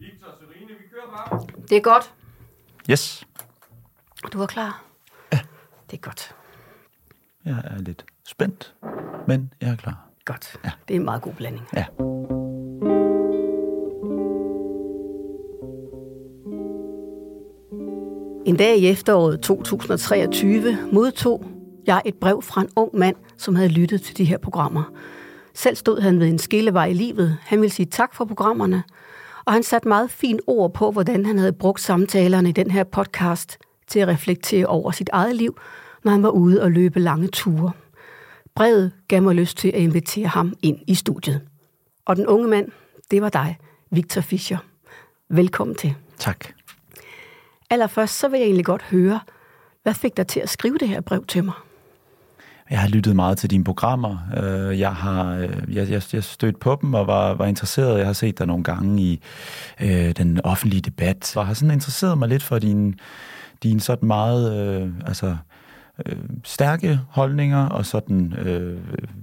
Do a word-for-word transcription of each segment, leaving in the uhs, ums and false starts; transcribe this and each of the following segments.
Victor, Serine, vi kører bare. Det er godt. Yes. Du er klar? Ja. Det er godt. Jeg er lidt spændt, men jeg er klar. Godt. Ja. Det er en meget god blanding. Ja. En dag i efteråret to tusind og treogtyve modtog jeg et brev fra en ung mand, som havde lyttet til de her programmer. Selv stod han ved en skillevej i livet. Han ville sige tak for programmerne, og han satte meget fint ord på, hvordan han havde brugt samtalerne i den her podcast til at reflektere over sit eget liv, når han var ude og løbe lange ture. Brevet gav mig lyst til at invitere ham ind i studiet. Og den unge mand, det var dig, Victor Fischer. Velkommen til. Tak. Allerførst så vil jeg egentlig godt høre, hvad fik dig til at skrive det her brev til mig? Jeg har lyttet meget til dine programmer. Jeg har jeg, jeg, jeg stødt på dem og var, var interesseret. Jeg har set dig nogle gange i øh, den offentlige debat, og har sådan interesseret mig lidt for dine din sådan meget øh, altså, øh, stærke holdninger, og sådan øh,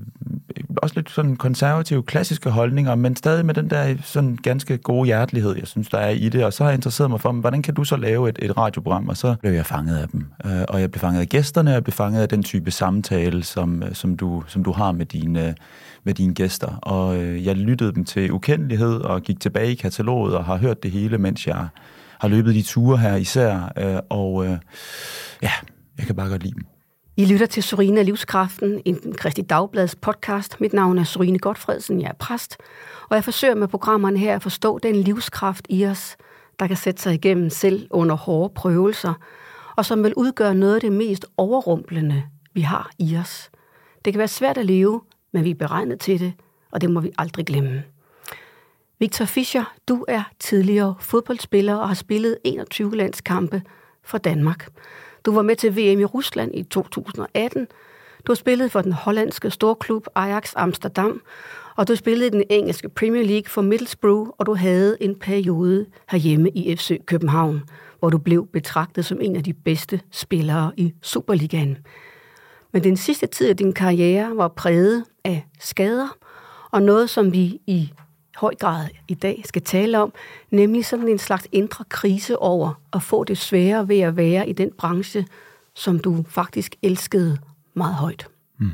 også lidt sådan konservative, klassiske holdninger, men stadig med den der sådan ganske gode hjertelighed, jeg synes, der er i det. Og så har jeg interesseret mig for, hvordan kan du så lave et, et radioprogram? Og så blev jeg fanget af dem. Og jeg blev fanget af gæsterne, og jeg blev fanget af den type samtale, som, som, du, som du har med dine, med dine gæster. Og jeg lyttede dem til ukendelighed, og gik tilbage i kataloget, og har hørt det hele, mens jeg har løbet de ture her især. Og ja, jeg kan bare godt lide dem. I lytter til Serine af Livskraften, en Kristi Dagblads podcast. Mit navn er Serine Gotfredsen, jeg er præst, og jeg forsøger med programmerne her at forstå den livskraft i os, der kan sætte sig igennem selv under hårde prøvelser, og som vil udgøre noget af det mest overrumplende, vi har i os. Det kan være svært at leve, men vi er beregnet til det, og det må vi aldrig glemme. Victor Fischer, du er tidligere fodboldspiller og har spillet enogtyve landskampe for Danmark. Du var med til V M i Rusland i to tusind og atten. Du har spillet for den hollandske storklub Ajax Amsterdam, og du spillede i den engelske Premier League for Middlesbrough, og du havde en periode herhjemme i F C København, hvor du blev betragtet som en af de bedste spillere i Superligaen. Men den sidste tid af din karriere var præget af skader, og noget, som vi i høj grad i dag skal tale om, nemlig sådan en slags indre krise over at få det svære ved at være i den branche, som du faktisk elskede meget højt. Mm.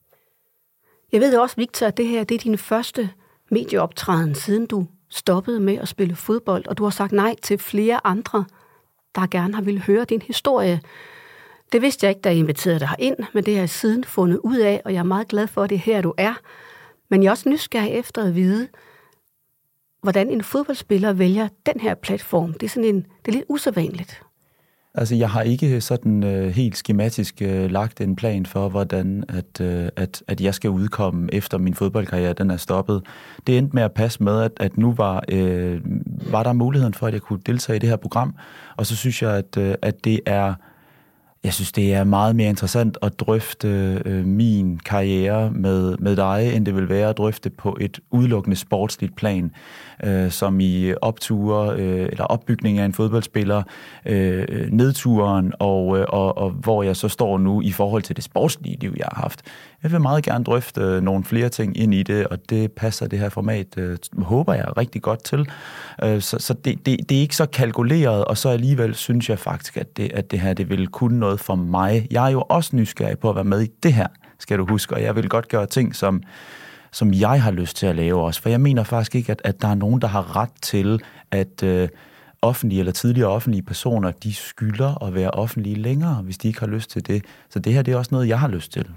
Jeg ved også, Victor, at det her det er din første medieoptræden, siden du stoppede med at spille fodbold, og du har sagt nej til flere andre, der gerne har ville høre din historie. Det vidste jeg ikke, da jeg inviterede dig herind, men det har jeg siden fundet ud af, og jeg er meget glad for, at det er her, du er. Men jeg er også nysgerrig efter at vide, hvordan en fodboldspiller vælger den her platform. Det er sådan en, det er lidt usædvanligt. Altså, jeg har ikke sådan uh, helt skematisk uh, lagt en plan for, hvordan at, uh, at, at jeg skal udkomme efter min fodboldkarriere, den er stoppet. Det endte med at passe med, at, at nu var, uh, var der muligheden for, at jeg kunne deltage i det her program. Og så synes jeg, at, uh, at det er Jeg synes, det er meget mere interessant at drøfte øh, min karriere med, med dig, end det vil være at drøfte på et udelukkende sportsligt plan, øh, som i opture øh, eller opbygning af en fodboldspiller, øh, nedturen, og, øh, og, og hvor jeg så står nu i forhold til det sportslige liv, jeg har haft. Jeg vil meget gerne drøfte øh, nogle flere ting ind i det, og det passer det her format, øh, håber jeg, rigtig godt til. Øh, så så det, det, det er ikke så kalkuleret, og så alligevel synes jeg faktisk, at det, at det her det vil kunne noget for mig. Jeg er jo også nysgerrig på at være med i det her, skal du huske, og jeg vil godt gøre ting, som, som jeg har lyst til at lave også, for jeg mener faktisk ikke, at, at der er nogen, der har ret til, at øh, offentlige eller tidligere offentlige personer, de skylder at være offentlige længere, hvis de ikke har lyst til det. Så det her, det er også noget, jeg har lyst til.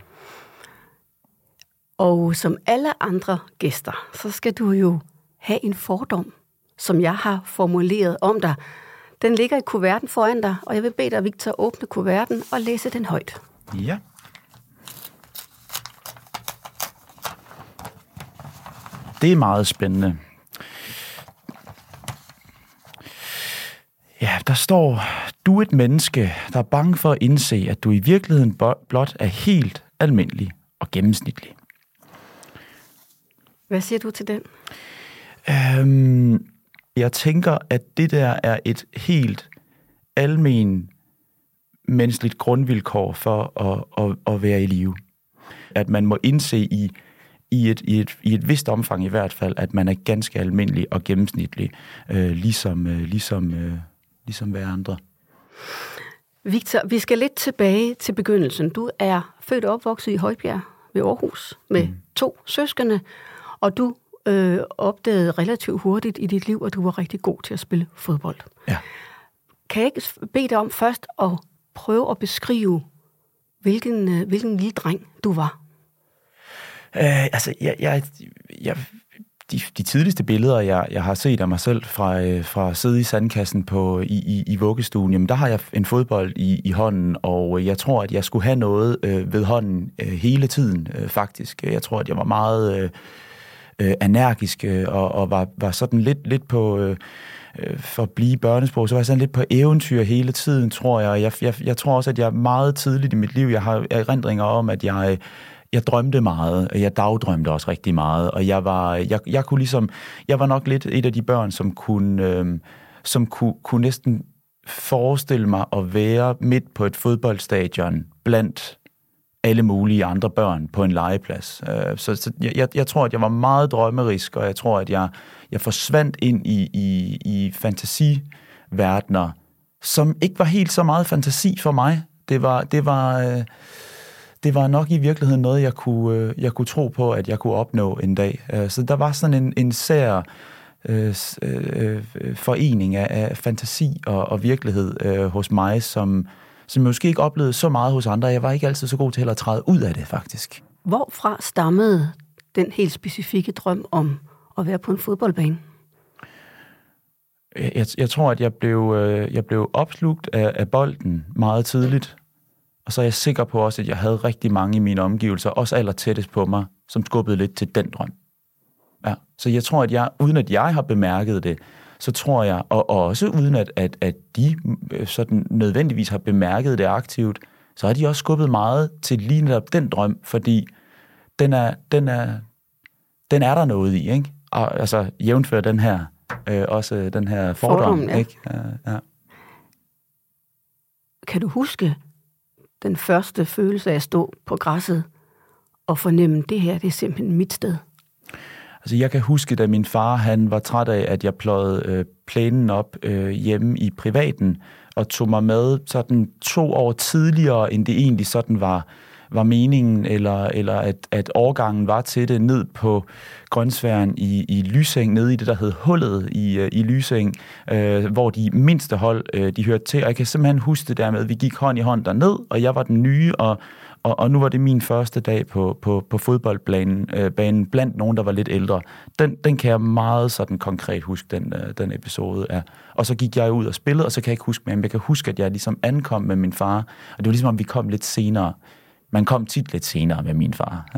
Og som alle andre gæster, så skal du jo have en fordom, som jeg har formuleret om dig. Den ligger i kuverten foran dig, og jeg vil bede dig, Victor, åbne kuverten og læse den højt. Ja. Det er meget spændende. Ja, der står, du er et menneske, der er bange for at indse, at du i virkeligheden blot er helt almindelig og gennemsnitlig. Hvad siger du til den? Øhm, jeg tænker, at det der er et helt almen menneskeligt grundvilkår for at, at, at være i live. At man må indse i i et, i, et, i et vist omfang i hvert fald, at man er ganske almindelig og gennemsnitlig, øh, ligesom, øh, ligesom, øh, ligesom hver andre. Victor, vi skal lidt tilbage til begyndelsen. Du er født og opvokset i Højbjerg ved Aarhus med mm. to søskende, og du øh, opdagede relativt hurtigt i dit liv, at du var rigtig god til at spille fodbold. Ja. Kan jeg ikke bede dig om først at prøve at beskrive, hvilken, øh, hvilken lille dreng du var? Øh, altså, jeg, jeg, jeg, de, de tidligste billeder, jeg, jeg har set af mig selv fra, øh, fra at sidde i sandkassen på, i, i, i vuggestuen, jamen, der har jeg en fodbold i, i hånden, og jeg tror, at jeg skulle have noget øh, ved hånden øh, hele tiden, øh, faktisk. Jeg tror, at jeg var meget øh, øh, energisk øh, og, og var, var sådan lidt, lidt på... Øh, for at blive børnesprog, så var jeg sådan lidt på eventyr hele tiden, tror jeg. Jeg, jeg. jeg tror også, at jeg meget tidligt i mit liv, jeg har erindringer om, at jeg, jeg drømte meget, og jeg dagdrømte også rigtig meget, og jeg var, jeg, jeg kunne ligesom, jeg var nok lidt et af de børn, som kunne, øh, som kunne, kunne næsten forestille mig at være midt på et fodboldstadion blandt alle mulige andre børn på en legeplads. Så, så jeg, jeg tror, at jeg var meget drømmerisk, og jeg tror, at jeg, jeg forsvandt ind i, i, i fantasiverdener, som ikke var helt så meget fantasi for mig. Det var, det var, det var nok i virkeligheden noget, jeg kunne, jeg kunne tro på, at jeg kunne opnå en dag. Så der var sådan en, en sær øh, øh, forening af, af fantasi og, og virkelighed øh, hos mig, som som jeg måske ikke oplevede så meget hos andre. Jeg var ikke altid så god til at træde ud af det, faktisk. Hvorfra stammede den helt specifikke drøm om at være på en fodboldbane? Jeg, jeg tror, at jeg blev, jeg blev opslugt af, af bolden meget tidligt. Og så er jeg sikker på også, at jeg havde rigtig mange i mine omgivelser, også allertættest på mig, som skubbede lidt til den drøm. Ja. Så jeg tror, at jeg, uden at jeg har bemærket det, så tror jeg, og, og også uden at, at, at de sådan nødvendigvis har bemærket det aktivt, så har de også skubbet meget til lige netop den drøm, fordi den er, den er, den er der noget i, ikke? Og, altså jævnfør den her, øh, også den her fordom, fordom ja. Ikke? Ja, ja. Kan du huske den første følelse af at stå på græsset og fornemme, det her, det er simpelthen mit sted? Altså, jeg kan huske, da min far han var træt af, at jeg pløjede øh, plænen op øh, hjemme i privaten, og tog mig med sådan to år tidligere, end det egentlig sådan var, var meningen, eller, eller at, at årgangen var til det, ned på Grønsværen i, i Lyseng, nede i det, der hed Hullet i, i Lyseng, øh, hvor de mindste hold, øh, de hørte til. Og jeg kan simpelthen huske det der med, at vi gik hånd i hånd derned, og jeg var den nye, og Og, og nu var det min første dag på, på, på fodboldbanen øh, banen, blandt nogen, der var lidt ældre. Den, den kan jeg meget sådan konkret huske, den, øh, den episode af. Og så gik jeg ud og spillede, og så kan jeg ikke huske mere, men jeg kan huske, at jeg ligesom ankom med min far. Og det var ligesom, om vi kom lidt senere. Man kom tit lidt senere med min far.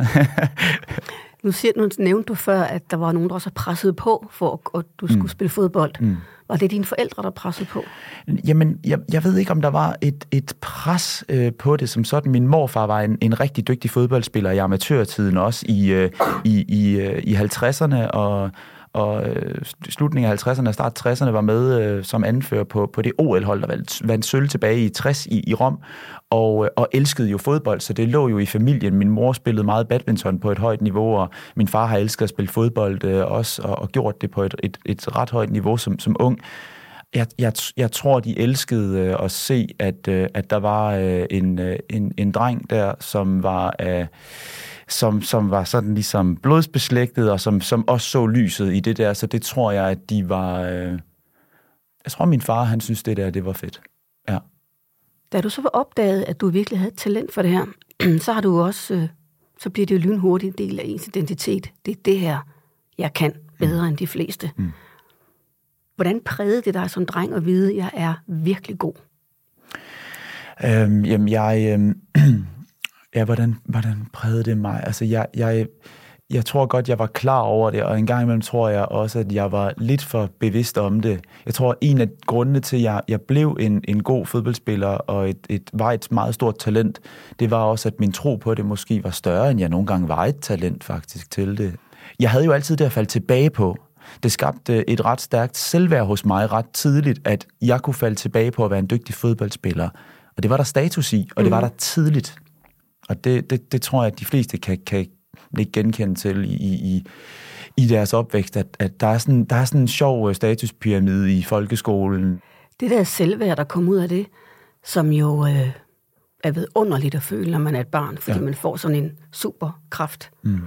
Nu, siger, nu nævnte du før, at der var nogen, der også pressede på, for at du skulle mm. spille fodbold. Mm. Var det dine forældre, der pressede på? Jamen, jeg, jeg ved ikke, om der var et, et pres øh, på det som sådan. Min morfar var en, en rigtig dygtig fodboldspiller i amatørtiden også i, øh, i, i, øh, i halvtredserne, og, og øh, slutningen af halvtredserne og start tresserne var med øh, som anfører på, på det O L-hold, der vandt sølv tilbage i tres i, i Rom, og, og elskede jo fodbold, så det lå jo i familien. Min mor spillede meget badminton på et højt niveau, og min far har elsket at spille fodbold øh, også, og, og gjort det på et, et, et ret højt niveau som, som ung. Jeg, jeg, jeg tror, de elskede øh, at se, at, øh, at der var øh, en, øh, en, en dreng der, som var... Øh, Som, som var sådan ligesom blodsbeslægtet, og som, som også så lyset i det der. Så det tror jeg, at de var... Øh... Jeg tror, min far, han synes, det der, det var fedt. Ja. Da du så var opdaget, at du virkelig havde talent for det her, så har du også... Øh, så bliver det jo lynhurtigt en del af ens identitet. Det er det her, jeg kan bedre mm. end de fleste. Mm. Hvordan prægede det dig som dreng at vide, at jeg er virkelig god? Øhm, jamen, jeg... Øh... Ja, hvordan, hvordan prægede det mig? Altså, jeg, jeg, jeg tror godt, jeg var klar over det, og en gang imellem tror jeg også, at jeg var lidt for bevidst om det. Jeg tror, en af grundene til, at jeg, jeg blev en, en god fodboldspiller, og et, et, var et meget stort talent, det var også, at min tro på det måske var større, end jeg nogle gange var et talent faktisk til det. Jeg havde jo altid det at falde tilbage på. Det skabte et ret stærkt selvværd hos mig ret tidligt, at jeg kunne falde tilbage på at være en dygtig fodboldspiller. Og det var der status i, og det var der tidligt. Og det, det, det tror jeg, at de fleste kan, kan ikke genkende til i, i, i deres opvækst, at, at der, er sådan, der er sådan en sjov statuspyramide i folkeskolen. Det der selvværd, der kommer ud af det, som jo øh, er vidunderligt at føle, når man er et barn, fordi ja. man får sådan en superkraft. Mm.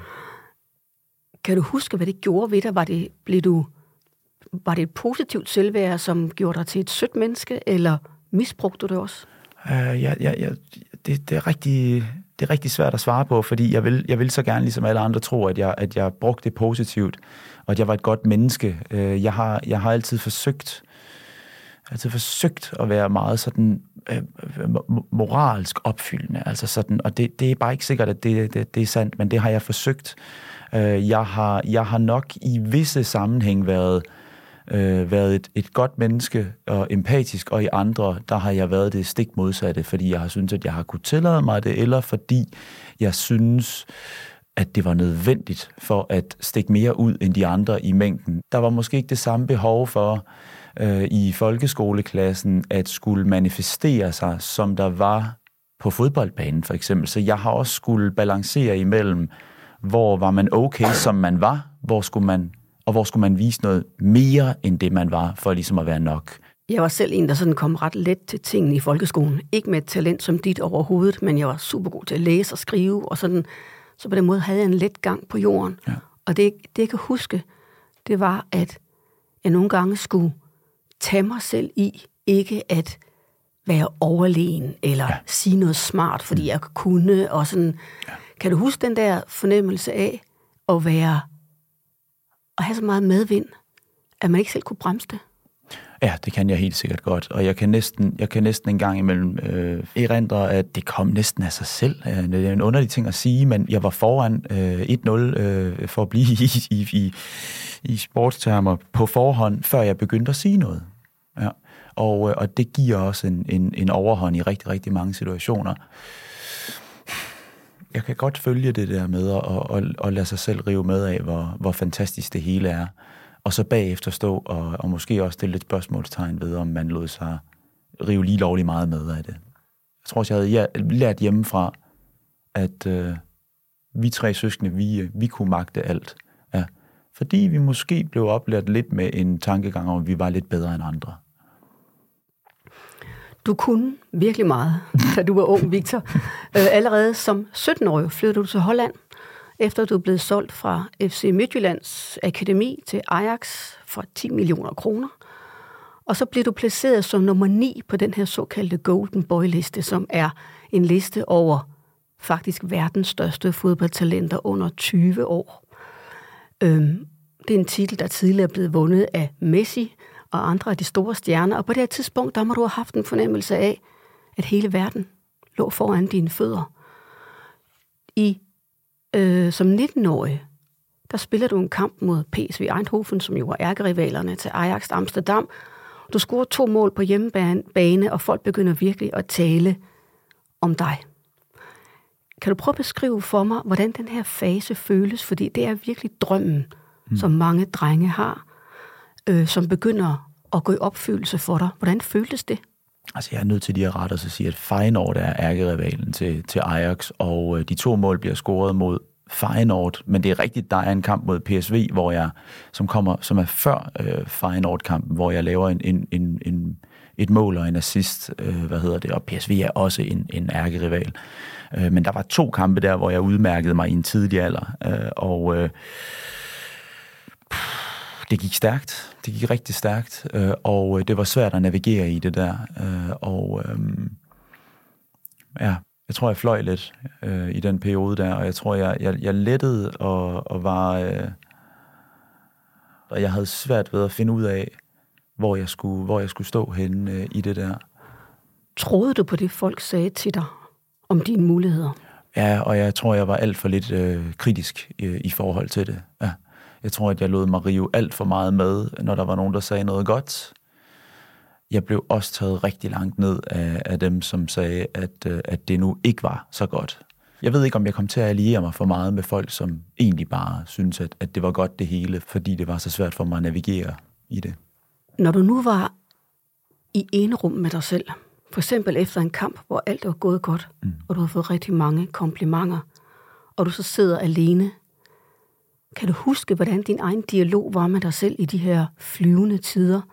Kan du huske, hvad det gjorde ved dig? Var det, blev du, var det et positivt selvværd, som gjorde dig til et sødt menneske, eller misbrugte du det også? Uh, ja, ja, ja, det, det, er rigtig, det er rigtig svært at svare på, fordi jeg vil, jeg vil så gerne, ligesom alle andre, tro, at jeg, at jeg brugte det positivt, og at jeg var et godt menneske. Uh, jeg, har, jeg har altid forsøgt, altid forsøgt at være meget sådan uh, moralsk opfyldende, altså sådan, og det, det er bare ikke sikkert, at det, det, det er sandt, men det har jeg forsøgt. Uh, jeg, har, jeg har nok i visse sammenhæng været Øh, været et, et godt menneske og empatisk, og i andre, der har jeg været det stik modsatte, fordi jeg har syntes, at jeg har kunnet tillade mig det, eller fordi jeg synes, at det var nødvendigt for at stikke mere ud end de andre i mængden. Der var måske ikke det samme behov for øh, i folkeskoleklassen at skulle manifestere sig, som der var på fodboldbanen for eksempel. Så jeg har også skulle balancere imellem, hvor var man okay, som man var, hvor skulle man og hvor skulle man vise noget mere end det, man var, for ligesom at være nok. Jeg var selv en, der sådan kom ret let til tingene i folkeskolen. Ikke med et talent som dit overhovedet, men jeg var super god til at læse og skrive, og sådan. Så på den måde havde jeg en let gang på jorden. Ja. Og det, det, jeg kan huske, det var, at jeg nogle gange skulle tage mig selv i, ikke at være overlegen, eller ja. sige noget smart, fordi jeg kunne, og sådan. Ja. Kan du huske den der fornemmelse af at være at have så meget medvind, at man ikke selv kunne bremse det? Ja, det kan jeg helt sikkert godt, og jeg kan næsten, jeg kan næsten en gang imellem øh, erindre, at det kom næsten af sig selv. Det er en underlig ting at sige, men jeg var foran øh, et nul øh, for at blive i, i, i, i sportstermer på forhånd, før jeg begyndte at sige noget. Ja. Og, og det giver også en, en, en overhånd i rigtig, rigtig mange situationer. Jeg kan godt følge det der med at, at, at lade sig selv rive med af, hvor, hvor fantastisk det hele er. Og så bagefter stå og, og måske også stille et spørgsmålstegn ved, om man lod sig rive lige lovligt meget med af det. Jeg tror også, jeg havde lært hjemmefra, at øh, vi tre søskende, vi, vi kunne magte alt. Ja. Fordi vi måske blev oplært lidt med en tankegang om, at vi var lidt bedre end andre. Du kunne virkelig meget, da du var ung, Victor. Øh, allerede som sytten-årig flyttede du til Holland, efter du blev solgt fra F C Midtjyllands akademi til Ajax for ti millioner kroner. Og så blev du placeret som nummer ni på den her såkaldte Golden Boy-liste, som er en liste over faktisk verdens største fodboldtalenter under tyve år. Øhm, det er en titel, der tidligere er blevet vundet af Messi og andre af de store stjerner, og på det her tidspunkt, der må du have haft en fornemmelse af, at hele verden lå foran dine fødder. I, øh, som nitten-årig, der spiller du en kamp mod P S V Eindhoven, som jo var ærkerivalerne til Ajax Amsterdam. Du scorer to mål på hjemmebane, og folk begynder virkelig at tale om dig. Kan du prøve at beskrive for mig, hvordan den her fase føles? Fordi det er virkelig drømmen, mm. som mange drenge har, øh, som begynder at gå i opfyldelse for dig. Hvordan føltes det? Altså, jeg er nødt til lige at rette og sige, at Feyenoord er ærkerivalen til, til Ajax, og øh, de to mål bliver scoret mod Feyenoord, men det er rigtigt, der er en kamp mod P S V, hvor jeg, som kommer, som er før øh, Feyenoord-kampen, hvor jeg laver en, en, en, en, et mål og en assist, øh, hvad hedder det, og P S V er også en, en ærkerival. Øh, men der var to kampe der, hvor jeg udmærkede mig i en tidlig alder, øh, og øh, det gik stærkt. Det gik rigtig stærkt, øh, og det var svært at navigere i det der, øh, og øh, ja, jeg tror, jeg fløj lidt øh, i den periode der, og jeg tror, jeg, jeg, jeg lettede og, og var... Øh, og jeg havde svært ved at finde ud af, hvor jeg skulle, hvor jeg skulle stå henne øh, i det der. Troede du på det, folk sagde til dig om dine muligheder? Ja, og jeg tror, jeg var alt for lidt øh, kritisk øh, i forhold til det. Ja. Jeg tror, at jeg lod mig rive alt for meget med, når der var nogen, der sagde noget godt. Jeg blev også taget rigtig langt ned af, af dem, som sagde, at, at det nu ikke var så godt. Jeg ved ikke, om jeg kom til at alliere mig for meget med folk, som egentlig bare syntes, at, at det var godt det hele, fordi det var så svært for mig at navigere i det. Når du nu var i ene rum med dig selv, for eksempel efter en kamp, hvor alt var gået godt, mm. og du har fået rigtig mange komplimenter, og du så sidder alene. Kan du huske, hvordan din egen dialog var med dig selv i de her flyvende tider?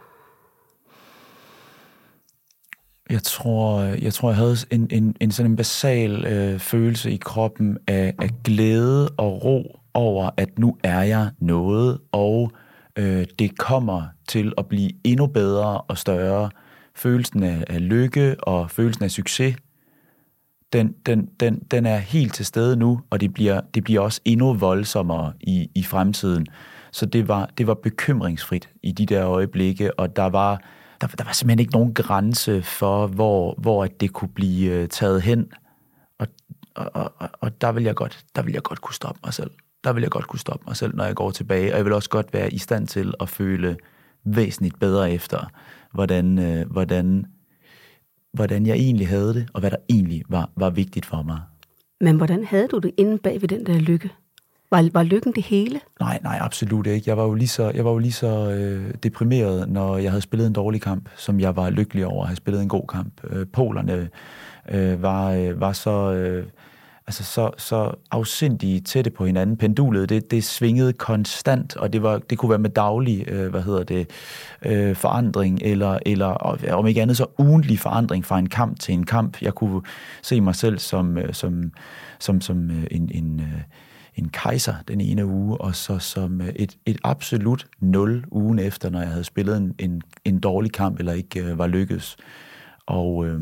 Jeg tror, jeg tror, jeg havde en, en, en sådan en basal øh, følelse i kroppen af, af glæde og ro over, at nu er jeg noget, og øh, det kommer til at blive endnu bedre og større. Følelsen af, af lykke og følelsen af succes, den, den, den, den er helt til stede nu, og det bliver, det bliver også endnu voldsommere i, i fremtiden. Så det var, det var bekymringsfrit i de der øjeblikke, og der var, der, der var simpelthen ikke nogen grænse for, hvor, hvor det kunne blive taget hen. Og, og, og, og der vil jeg godt, der vil jeg godt kunne stoppe mig selv. Der vil jeg godt kunne stoppe mig selv, når jeg går tilbage, og jeg vil også godt være i stand til at føle væsentligt bedre efter, hvordan, øh, hvordan, hvordan jeg egentlig havde det, og hvad der egentlig var, var vigtigt for mig. Men hvordan havde du det inde bag ved den der lykke? Var, var lykken det hele? Nej, nej, absolut ikke. Jeg var jo lige så, jeg var jo lige så øh, deprimeret, når jeg havde spillet en dårlig kamp, som jeg var lykkelig over at have spillet en god kamp. Øh, polerne øh, var, øh, var så... Øh, Altså så, så afsindige tætte på hinanden. Pendulet, det, det svingede konstant, og det, var, det kunne være med daglig, øh, hvad hedder det, øh, forandring, eller, eller om ikke andet så ugentlig forandring fra en kamp til en kamp. Jeg kunne se mig selv som, som, som, som en, en, en kejser den ene uge, og så som et, et absolut nul ugen efter, når jeg havde spillet en, en, en dårlig kamp, eller ikke øh, var lykkedes. Og... Øh,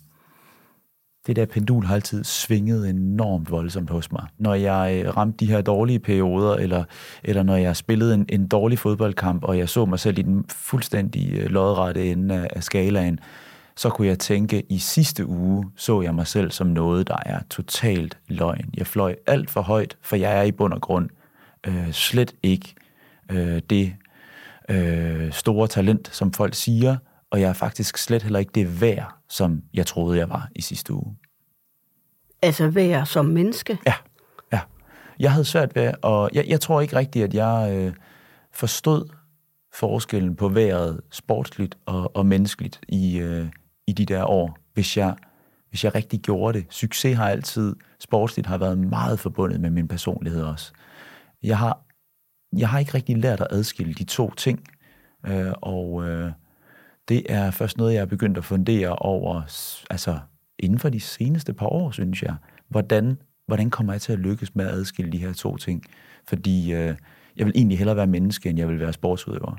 Det der pendul har altid svinget enormt voldsomt hos mig. Når jeg ramte de her dårlige perioder, eller, eller når jeg spillede en, en dårlig fodboldkamp, og jeg så mig selv i den fuldstændig lodrette ende af, af skalaen, så kunne jeg tænke, i sidste uge så jeg mig selv som noget, der er totalt løgn. Jeg fløj alt for højt, for jeg er i bund og grund øh, slet ikke øh, det øh, store talent, som folk siger, og jeg er faktisk slet heller ikke det værd, som jeg troede, jeg var i sidste uge. Altså værd som menneske? Ja, ja. Jeg havde svært ved, og jeg, jeg tror ikke rigtigt, at jeg øh, forstod forskellen på vejret sportsligt og, og menneskeligt i, øh, i de der år, hvis jeg, hvis jeg rigtig gjorde det. Succes har altid, sportsligt har været meget forbundet med min personlighed også. Jeg har, jeg har ikke rigtig lært at adskille de to ting, øh, og... Øh, Det er først noget, jeg er begyndt at fundere over, altså inden for de seneste par år, synes jeg. Hvordan, hvordan kommer jeg til at lykkes med at adskille de her to ting? Fordi øh, jeg vil egentlig hellere være menneske, end jeg vil være sportsudøver.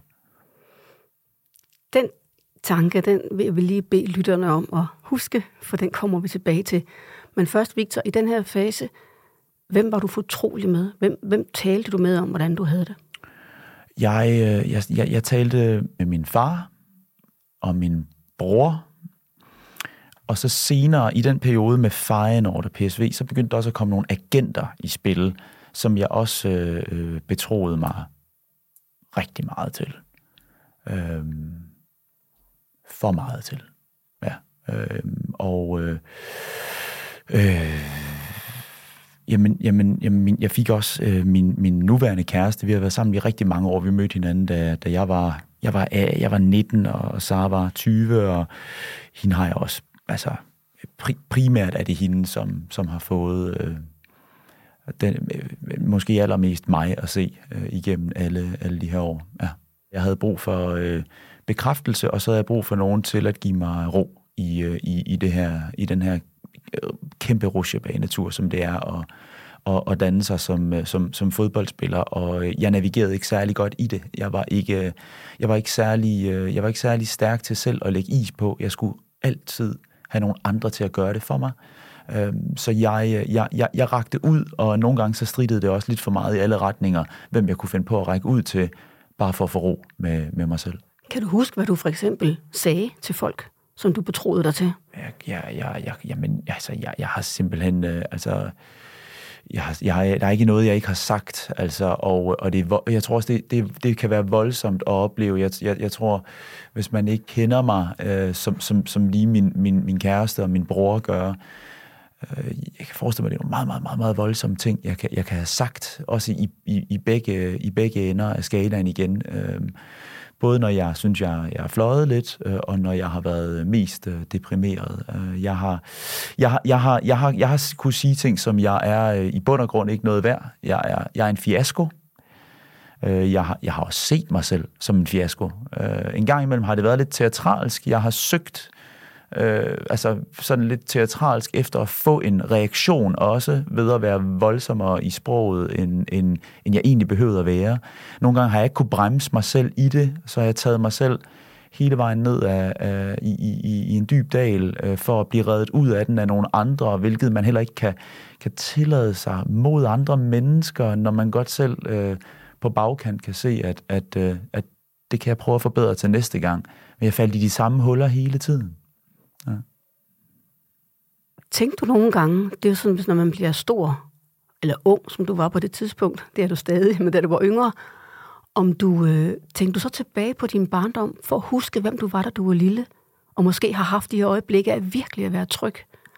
Den tanke, den vil jeg lige bede lytterne om at huske, for den kommer vi tilbage til. Men først, Victor, i den her fase, hvem var du fortrolig med? Hvem, hvem talte du med om, hvordan du havde det? Jeg, jeg, jeg, jeg talte med min far og min bror, og så senere i den periode med Feyenoord og P S V, så begyndte der også at komme nogle agenter i spil, som jeg også øh, betroede mig rigtig meget til. Øh, for meget til. Ja. Øh, og øh, øh, jamen, jamen, jamen, jeg fik også øh, min, min nuværende kæreste. Vi har været sammen i rigtig mange år. Vi mødte hinanden, da, da jeg var Jeg var, jeg var nitten, og Sara var tyve, og hende har jeg også, altså primært er det hende, som, som har fået øh, den, måske allermest mig at se øh, igennem alle, alle de her år. Ja. Jeg havde brug for øh, bekræftelse, og så havde jeg brug for nogen til at give mig ro i, øh, i, i, det her, i den her kæmpe rutsjebanetur, som det er, at Og, og danne sig som, som, som fodboldspiller, og jeg navigerede ikke særlig godt i det. Jeg var ikke, jeg var ikke særlig, jeg var ikke særlig stærk til selv at lægge is på. Jeg skulle altid have nogle andre til at gøre det for mig. Så jeg, jeg, jeg, jeg rakte ud, og nogle gange så stridede det også lidt for meget i alle retninger, hvem jeg kunne finde på at række ud til, bare for at få ro med, med mig selv. Kan du huske, hvad du for eksempel sagde til folk, som du betroede dig til? Jeg, jeg, jeg, jeg, jamen, altså, jeg, jeg har simpelthen... Øh, altså, Jeg har, jeg har, der er ikke noget, jeg ikke har sagt, altså, og, og det, jeg tror også, det, det, det kan være voldsomt at opleve. Jeg, jeg, jeg tror, hvis man ikke kender mig, øh, som, som, som lige min, min, min kæreste og min bror gør, øh, jeg kan forestille mig, det er nogle meget, meget, meget, meget voldsomme ting, jeg kan, jeg kan have sagt, også i, i, i, begge, i begge ender af skalaen igen. Øh, Både når jeg synes, jeg, jeg er fløjet lidt, øh, og når jeg har været mest øh, deprimeret. Øh, jeg, har, jeg, har, jeg, har, jeg, har, jeg har kunne sige ting, som jeg er øh, i bund og grund ikke noget værd. Jeg er, jeg er en fiasko. Øh, jeg, har, jeg har også set mig selv som en fiasko. Øh, en gang imellem har det været lidt teatralsk. Jeg har søgt øh, altså sådan lidt teatralsk efter at få en reaktion også ved at være voldsommere i sproget, end, end, end jeg egentlig behøvede at være. Nogle gange har jeg ikke kunne bremse mig selv i det, så har jeg taget mig selv hele vejen ned af, af, i, i, i en dyb dal øh, for at blive reddet ud af den af nogle andre, hvilket man heller ikke kan, kan tillade sig mod andre mennesker, når man godt selv øh, på bagkant kan se, at, at, øh, at det kan jeg prøve at forbedre til næste gang. Men jeg faldt i de samme huller hele tiden. Ja. Tænkte du nogle gange, det er jo sådan, hvis når man bliver stor, eller ung, som du var på det tidspunkt, det er du stadig, men da du var yngre, om du øh, tænkte du så tilbage på din barndom, for at huske, hvem du var, da du var lille, og måske har haft de her øjeblikke af virkelig at være tryg?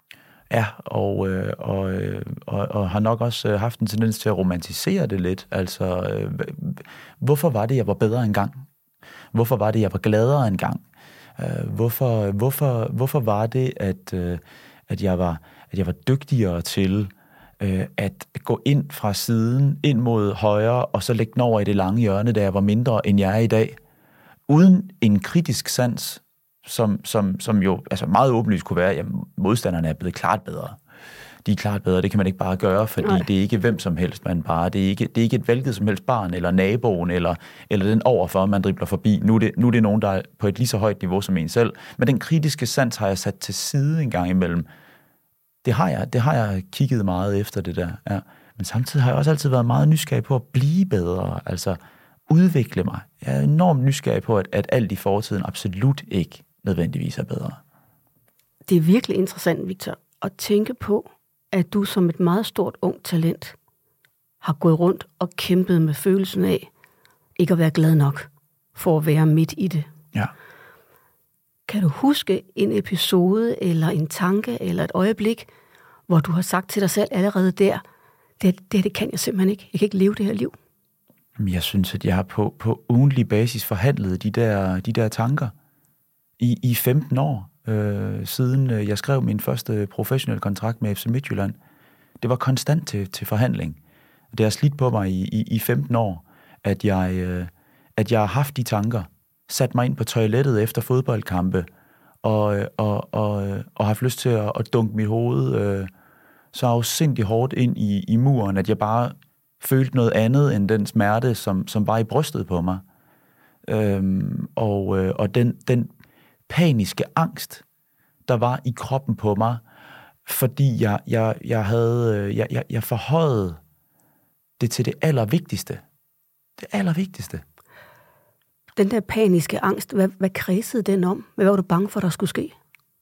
Ja, og, øh, og, øh, og, og har nok også øh, haft en tendens til at romantisere det lidt. Altså, øh, hvorfor var det, jeg var bedre engang? Hvorfor var det, jeg var gladere engang? Øh, hvorfor, hvorfor, hvorfor var det, at, øh, at, jeg var, at jeg var dygtigere til øh, at gå ind fra siden, ind mod højre, og så lægge den over i det lange hjørne, da jeg var mindre, end jeg er i dag? Uden en kritisk sans, som, som, som jo altså meget åbenlyst kunne være, at modstanderne er blevet klart bedre. De er klart bedre, det kan man ikke bare gøre, fordi Nej. det er ikke hvem som helst, man bare, det er ikke, det er ikke et hvilket som helst barn, eller naboen, eller, eller den overfor, man dribler forbi. Nu er, det, nu er det nogen, der er på et lige så højt niveau som en selv. Men den kritiske sans har jeg sat til side en gang imellem. Det har jeg, det har jeg kigget meget efter det der. Ja. Men samtidig har jeg også altid været meget nysgerrig på at blive bedre, altså udvikle mig. Jeg er enormt nysgerrig på, at, at alt i fortiden absolut ikke nødvendigvis er bedre. Det er virkelig interessant, Victor, at tænke på, at du som et meget stort ung talent har gået rundt og kæmpet med følelsen af ikke at være glad nok for at være midt i det. Ja. Kan du huske en episode eller en tanke eller et øjeblik, hvor du har sagt til dig selv allerede der, det, det, det kan jeg simpelthen ikke. Jeg kan ikke leve det her liv. Jeg synes, at jeg har på, på ugentlig basis forhandlet de der, de der tanker i, i femten år. Øh, siden jeg skrev min første professionelle kontrakt med F C Midtjylland. Det var konstant til, til forhandling. Det har slidt på mig i, i, i femten år, at jeg, øh, at jeg har haft de tanker, sat mig ind på toilettet efter fodboldkampe, og, og, og, og haft lyst til at, at dunke mit hoved øh, så afsindigt hårdt ind i, i muren, at jeg bare følte noget andet end den smerte, som, som var i brystet på mig. Øhm, og, og den, den paniske angst, der var i kroppen på mig, fordi jeg, jeg, jeg havde, jeg, jeg, jeg forhøjede det til det allervigtigste. Det allervigtigste. Den der paniske angst, hvad, hvad kredsede den om? Hvad var du bange for, der skulle ske?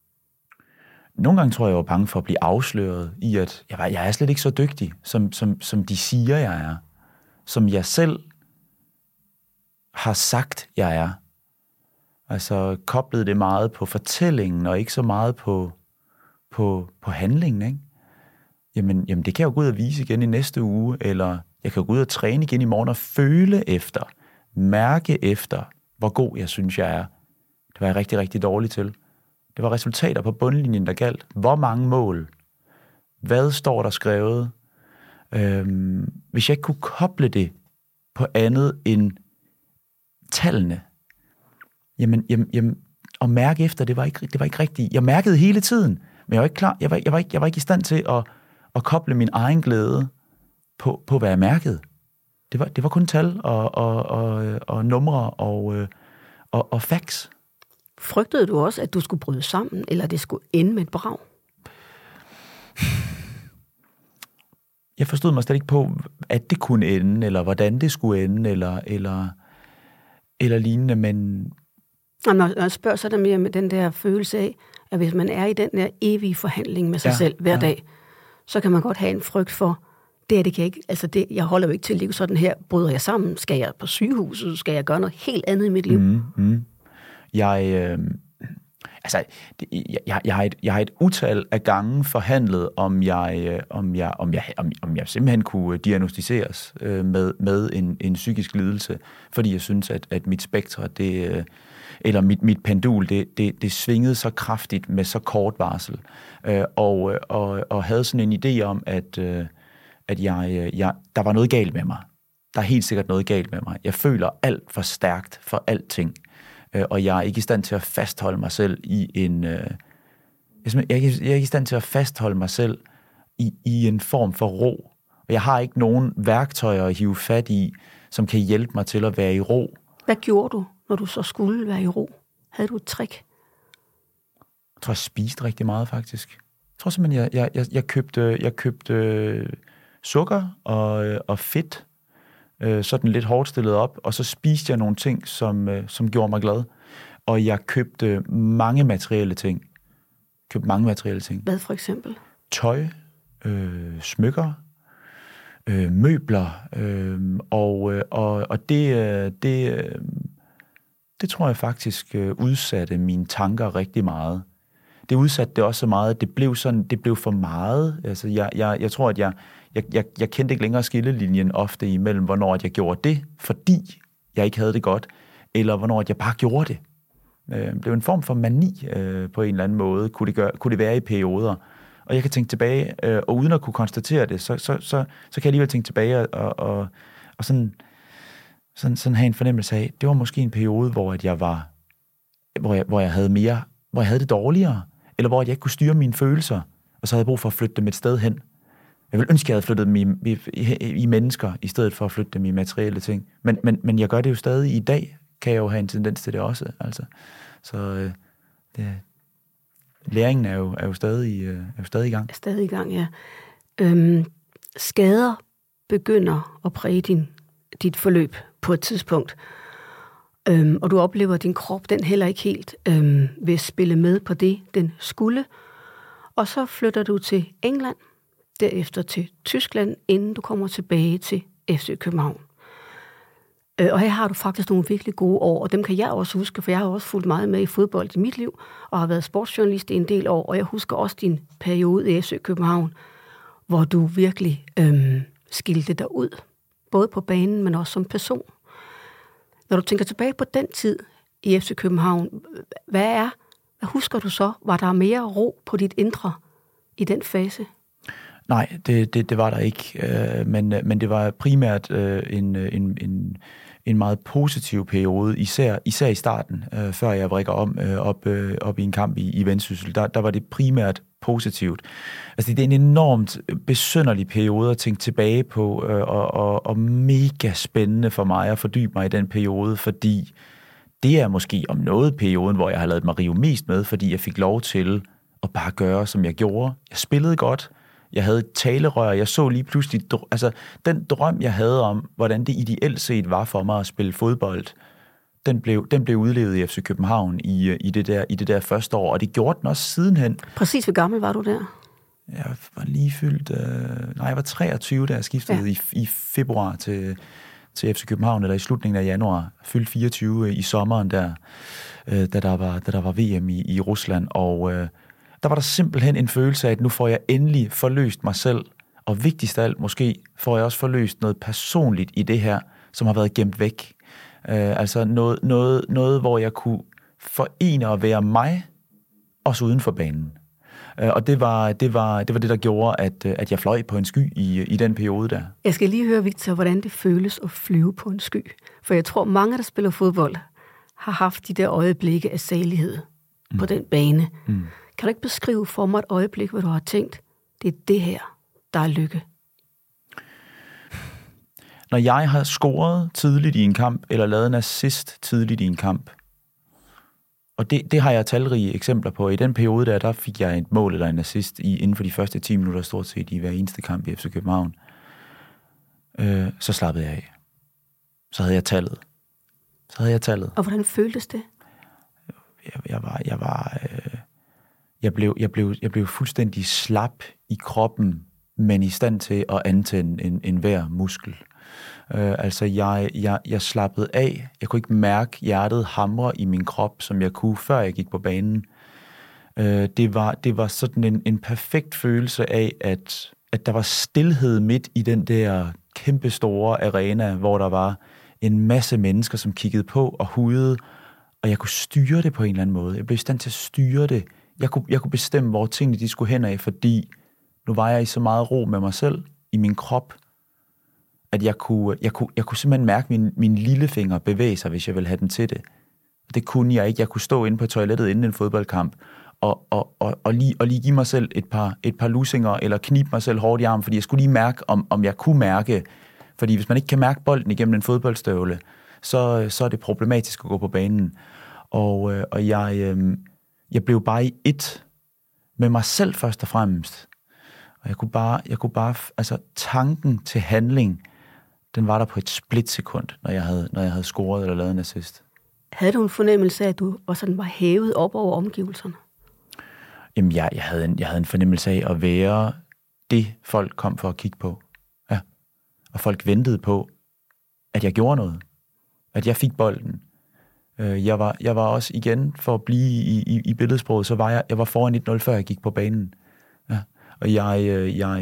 Nogle gange tror jeg, jeg var bange for at blive afsløret i, at jeg, jeg er slet ikke så dygtig, som, som, som de siger, jeg er. Som jeg selv har sagt, jeg er. Altså koblede det meget på fortællingen, og ikke så meget på, på, på handlingen, ikke? Jamen, jamen, det kan jeg jo gå ud og vise igen i næste uge, eller jeg kan jo gå ud og træne igen i morgen og føle efter, mærke efter, hvor god jeg synes, jeg er. Det var jeg rigtig, rigtig dårlig til. Det var resultater på bundlinjen, der galt. Hvor mange mål? Hvad står der skrevet? Øhm, hvis jeg ikke kunne koble det på andet end tallene, jamen, jamen, jamen at mærke efter, det var ikke, det var ikke rigtigt. Jeg mærkede hele tiden, men jeg var ikke klar. Jeg var, jeg var, ikke, jeg var ikke i stand til at, at koble min egen glæde på, på hvad jeg mærkede. Det var, det var kun tal og, og, og, og numre og, og, og facts. Frygtede du også, at du skulle bryde sammen, eller det skulle ende med et brag? Jeg forstod mig slet ikke på, at det kunne ende, eller hvordan det skulle ende, eller, eller, eller lignende, men... Når jeg spørger, så er der mere med den der følelse af, at hvis man er i den der evige forhandling med sig ja, selv hver ja. dag, så kan man godt have en frygt for, det er det kan jeg ikke, altså det, jeg holder jo ikke til at leve sådan her. Bryder jeg sammen? Skal jeg på sygehuset? Skal jeg gøre noget helt andet i mit liv? Mm, mm. Jeg, øh, Altså, det, jeg, jeg, har et, jeg har et utal af gange forhandlet, om jeg, om jeg, om jeg, om, om jeg simpelthen kunne diagnostiseres øh, med, med en, en psykisk lidelse, fordi jeg synes, at, at mit spektre, det, øh, eller mit, mit pendul, det, det, det svingede så kraftigt med så kort varsel, øh, og, og, og havde sådan en idé om, at, øh, at jeg, jeg, der var noget galt med mig. Der er helt sikkert noget galt med mig. Jeg føler alt for stærkt for alting. Og jeg er ikke i stand til at fastholde mig selv i en... Øh, jeg er ikke i stand til at fastholde mig selv i, i en form for ro. Og jeg har ikke nogen værktøjer at hive fat i, som kan hjælpe mig til at være i ro. Hvad gjorde du, når du så skulle være i ro? Havde du et trick? Jeg tror, jeg spiste rigtig meget, faktisk. Jeg tror simpelthen, jeg, jeg, jeg, jeg købte, jeg købte sukker og, og fedt, sådan lidt hårdt stillet op, og så spiste jeg nogle ting, som, som gjorde mig glad. Og jeg købte mange materielle ting. Købte mange materielle ting. Hvad for eksempel? Tøj, øh, smykker, øh, møbler, øh, og, og, og det, det, det tror jeg faktisk udsatte mine tanker rigtig meget. Det udsatte det også så meget, at det blev, sådan, det blev for meget. Altså, jeg, jeg, jeg tror, at jeg Jeg, jeg, jeg kendte ikke længere skillelinjen ofte imellem, hvornår at jeg gjorde det, fordi jeg ikke havde det godt, eller hvornår at jeg bare gjorde det. Øh, det blev en form for mani øh, på en eller anden måde, kunne det, gøre, kunne det være i perioder. Og jeg kan tænke tilbage, øh, og uden at kunne konstatere det, så, så, så, så kan jeg alligevel tænke tilbage og, og, og sådan, sådan, sådan have en fornemmelse af, det var måske en periode, hvor at jeg var, hvor jeg, hvor jeg havde mere, hvor jeg havde det dårligere, eller hvor jeg ikke kunne styre mine følelser, og så havde jeg brug for at flytte dem et sted hen. Jeg vil ønske, at jeg havde flyttet dem i, i, i mennesker, i stedet for at flytte dem i materielle ting. Men, men, men jeg gør det jo stadig i dag, kan jeg jo have en tendens til det også. Altså. Så øh, det, læringen er jo, er, jo stadig, øh, er jo stadig i gang. Er stadig i gang, ja. Øhm, skader begynder at præge din, dit forløb på et tidspunkt. Øhm, og du oplever, at din krop, den heller ikke helt øhm, vil spille med på det, den skulle. Og så flytter du til England, derefter til Tyskland, inden du kommer tilbage til F C København. Og her har du faktisk nogle virkelig gode år, og dem kan jeg også huske, for jeg har også fulgt meget med i fodbold i mit liv, og har været sportsjournalist i en del år, og jeg husker også din periode i F C København, hvor du virkelig øhm, skilte dig ud, både på banen, men også som person. Når du tænker tilbage på den tid i F C København, hvad er, hvad husker du så? Var der mere ro på dit indre i den fase? Nej, det, det, det var der ikke, øh, men, men det var primært øh, en, en, en, en meget positiv periode, især, især i starten, øh, før jeg vrikker om øh, op, øh, op i en kamp i, i Vendsyssel. Der, der var det primært positivt. Altså, det er en enormt besynderlig periode at tænke tilbage på, øh, og, og, og mega spændende for mig at fordybe mig i den periode, fordi det er måske om noget perioden, hvor jeg har ladet mig rive mest med, fordi jeg fik lov til at bare gøre, som jeg gjorde. Jeg spillede godt. Jeg havde et talerør, jeg så lige pludselig, altså den drøm, jeg havde om, hvordan det ideelt set var for mig at spille fodbold, den blev, den blev udlevet i F C København i, i, det der, i det der første år, og det gjorde den også sidenhen. Præcis, hvor gammel var du der? Jeg var lige fyldt, øh, nej, jeg var treogtyve, da jeg skiftede ja. i, i februar til, til F C København, eller i slutningen af januar, fyldt fireogtyve i sommeren der, øh, da, der var, da der var V M i, i Rusland, og øh, der var der simpelthen en følelse af, at nu får jeg endelig forløst mig selv, og vigtigst af alt måske, får jeg også forløst noget personligt i det her, som har været gemt væk. Øh, altså noget, noget, noget, hvor jeg kunne forene og være mig, også uden for banen. Øh, og det var det, var, det var det, der gjorde, at, at jeg fløj på en sky i, i den periode der. Jeg skal lige høre, Victor, hvordan det føles at flyve på en sky. For jeg tror, mange, der spiller fodbold, har haft de der øjeblikke af salighed mm. på den bane. Mm. Kan du ikke beskrive for mig et øjeblik, hvor du har tænkt, det er det her, der er lykke? Når jeg har scoret tidligt i en kamp, eller lavet en assist tidligt i en kamp, og det, det har jeg talrige eksempler på. I den periode der, der fik jeg et mål eller en assist i, inden for de første ti minutter, stort set i hver eneste kamp i F C København. Øh, så slappede jeg af. Så havde jeg tallet. Så havde jeg tallet. Og hvordan føltes det? Jeg, jeg var... Jeg var øh, Jeg blev, jeg, blev, jeg blev fuldstændig slap i kroppen, men i stand til at antænde en, en hver muskel. Øh, altså, jeg, jeg, jeg slappede af. Jeg kunne ikke mærke hjertet hamre i min krop, som jeg kunne, før jeg gik på banen. Øh, det, var, det var sådan en, en perfekt følelse af, at, at der var stilhed midt i den der kæmpe store arena, hvor der var en masse mennesker, som kiggede på og hudede, og jeg kunne styre det på en eller anden måde. Jeg blev i stand til at styre det. Jeg kunne, jeg kunne bestemme, hvor tingene de skulle hen af, fordi nu var jeg i så meget ro med mig selv, i min krop, at jeg kunne, jeg kunne, jeg kunne simpelthen mærke min, min lillefinger bevæge sig, hvis jeg ville have den til det. Det kunne jeg ikke. Jeg kunne stå inde på toilettet inden en fodboldkamp, og, og, og, og, lige, og lige give mig selv et par, et par lussinger, eller knibe mig selv hårdt i armen, fordi jeg skulle lige mærke, om, om jeg kunne mærke. Fordi hvis man ikke kan mærke bolden igennem en fodboldstøvle, så, så er det problematisk at gå på banen. Og, og jeg, øh, jeg blev bare i ét med mig selv først og fremmest. Og jeg kunne bare, jeg kunne bare, altså tanken til handling, den var der på et splitsekund, når jeg havde, når jeg havde scoret eller lavet en assist. Havde du en fornemmelse af, at du var, sådan, var hævet op over omgivelserne? Jamen, jeg, jeg, havde en, jeg havde en fornemmelse af at være det, folk kom for at kigge på. Ja. Og folk ventede på, at jeg gjorde noget. At jeg fik bolden. Jeg var, jeg var også igen, for at blive i, i, i billedsproget, så var jeg, jeg var foran et nul, før jeg gik på banen. Ja. Og jeg, jeg, jeg,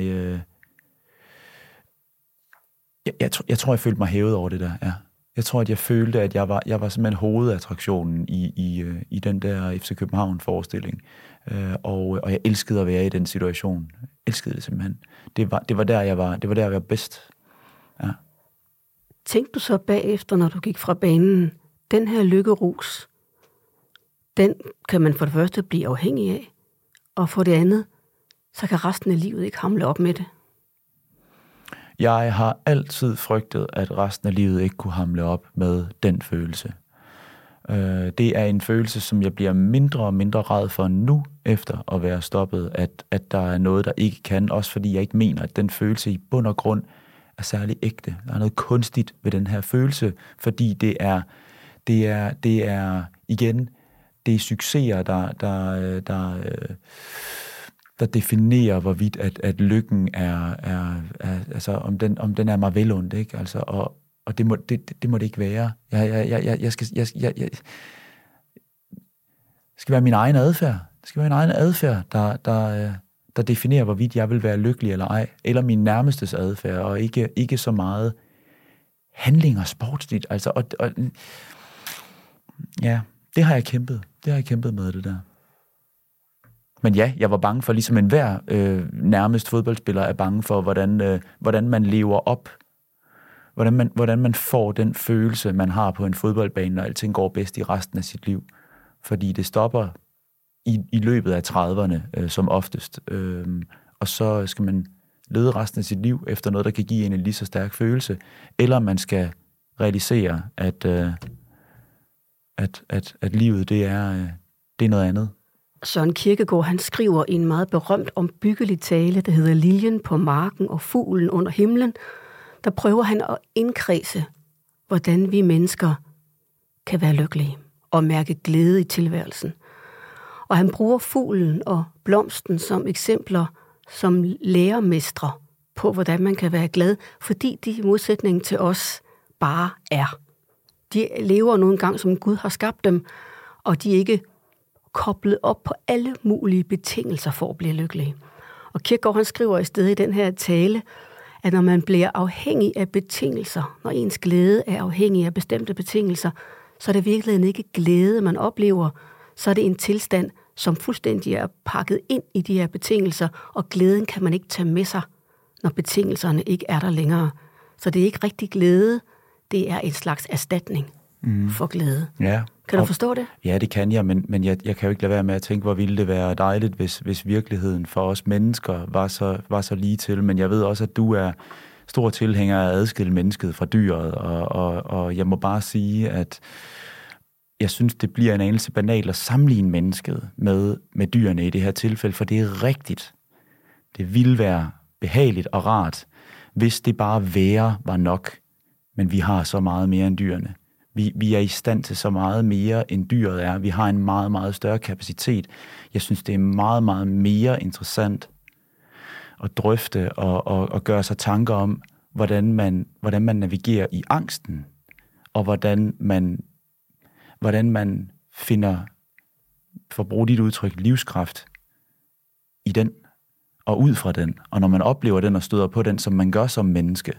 jeg, jeg, jeg tror, jeg følte mig hævet over det der, ja. Jeg tror, at jeg følte, at jeg var, jeg var simpelthen hovedattraktionen i, i, i den der F C København-forestilling. Og, og jeg elskede at være i den situation. Jeg elskede det simpelthen. Det var, det var der, jeg var, det var der, jeg var bedst. Ja. Tænkte du så bagefter, når du gik fra banen, den her lykkerus, den kan man for det første blive afhængig af, og for det andet, så kan resten af livet ikke hamle op med det? Jeg har altid frygtet, at resten af livet ikke kunne hamle op med den følelse. Det er en følelse, som jeg bliver mindre og mindre ræd for nu, efter at være stoppet, at, at der er noget, der ikke kan, også fordi jeg ikke mener, at den følelse i bund og grund er særlig ægte. Der er noget kunstigt ved den her følelse, fordi det er, det er, det er igen, det er succeser, der, der, der, der definerer, hvorvidt at, at lykken er, er, er altså om den, om den er mig velundt, ikke? Altså, og, og det må det, det, det må det ikke være. Jeg, jeg, jeg, jeg, skal, jeg, jeg, jeg skal være min egen adfærd. Det skal være min egen adfærd, der, der, der definerer, hvorvidt jeg vil være lykkelig eller ej, eller min nærmestes adfærd, og ikke, ikke så meget handlinger sportsligt. Altså, og, og, ja, det har jeg kæmpet. Det har jeg kæmpet med, det der. Men ja, jeg var bange for, ligesom enhver øh, nærmest fodboldspiller er bange for, hvordan, øh, hvordan man lever op. Hvordan man, hvordan man får den følelse, man har på en fodboldbane, når alting går bedst i resten af sit liv. Fordi det stopper i, i løbet af trediverne, øh, som oftest. Øh, og så skal man lede resten af sit liv efter noget, der kan give en en lige så stærk følelse. Eller man skal realisere, at, øh, at, at, at livet, det er, øh, det er noget andet. Søren Kierkegaard, han skriver i en meget berømt ombyggelig tale, der hedder Liljen på marken og fuglen under himlen. Der prøver han at indkredse, hvordan vi mennesker kan være lykkelige og mærke glæde i tilværelsen. Og han bruger fuglen og blomsten som eksempler, som lærermestre på, hvordan man kan være glad, fordi de i modsætning til os bare er. De lever nogle gange, som Gud har skabt dem, og de er ikke koblet op på alle mulige betingelser for at blive lykkelige. Og Kierkegaard, han skriver i stedet i den her tale, at når man bliver afhængig af betingelser, når ens glæde er afhængig af bestemte betingelser, så er det virkelig ikke glæde, man oplever, så er det en tilstand, som fuldstændig er pakket ind i de her betingelser, og glæden kan man ikke tage med sig, når betingelserne ikke er der længere. Så det er ikke rigtig glæde, det er en slags erstatning mm. for glæde. Ja. Kan du forstå det? Ja, det kan jeg, men, men jeg, jeg kan jo ikke lade være med at tænke, hvor ville det være dejligt, hvis, hvis virkeligheden for os mennesker var så, var så lige til. Men jeg ved også, at du er stor tilhænger af at adskille mennesket fra dyret, og, og, og jeg må bare sige, at jeg synes, det bliver en anelse banalt at sammenligne mennesket med, med dyrene i det her tilfælde, for det er rigtigt. Det ville være behageligt og rart, hvis det bare være var nok, men vi har så meget mere end dyrene. Vi, vi er i stand til så meget mere, end dyret er. Vi har en meget, meget større kapacitet. Jeg synes, det er meget, meget mere interessant at drøfte og, og, og gøre sig tanker om, hvordan man, hvordan man navigerer i angsten, og hvordan man, hvordan man finder, for at bruge dit udtryk, livskraft i den, og ud fra den. Og når man oplever den og støder på den, som man gør som menneske,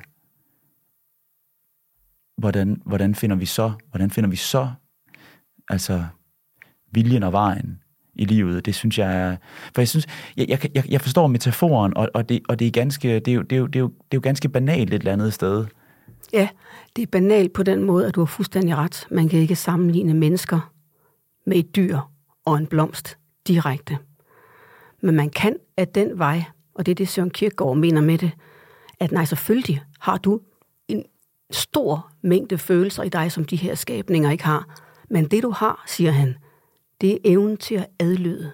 hvordan, hvordan finder vi så, hvordan finder vi så, altså viljen og vejen i livet? Det synes jeg er, for jeg synes, jeg, jeg, jeg forstår metaforen, og, og, det, og det er ganske, det er jo, det er jo, det er jo, det er jo ganske banalt et eller andet sted. Ja, det er banalt på den måde, at du har fuldstændig ret. Man kan ikke sammenligne mennesker med et dyr og en blomst direkte. Men man kan af den vej, og det er det, Søren Kierkegaard mener med det, at nej, selvfølgelig har du en stor mængde følelser i dig, som de her skabninger ikke har. Men det, du har, siger han, det er evnen til at adlyde.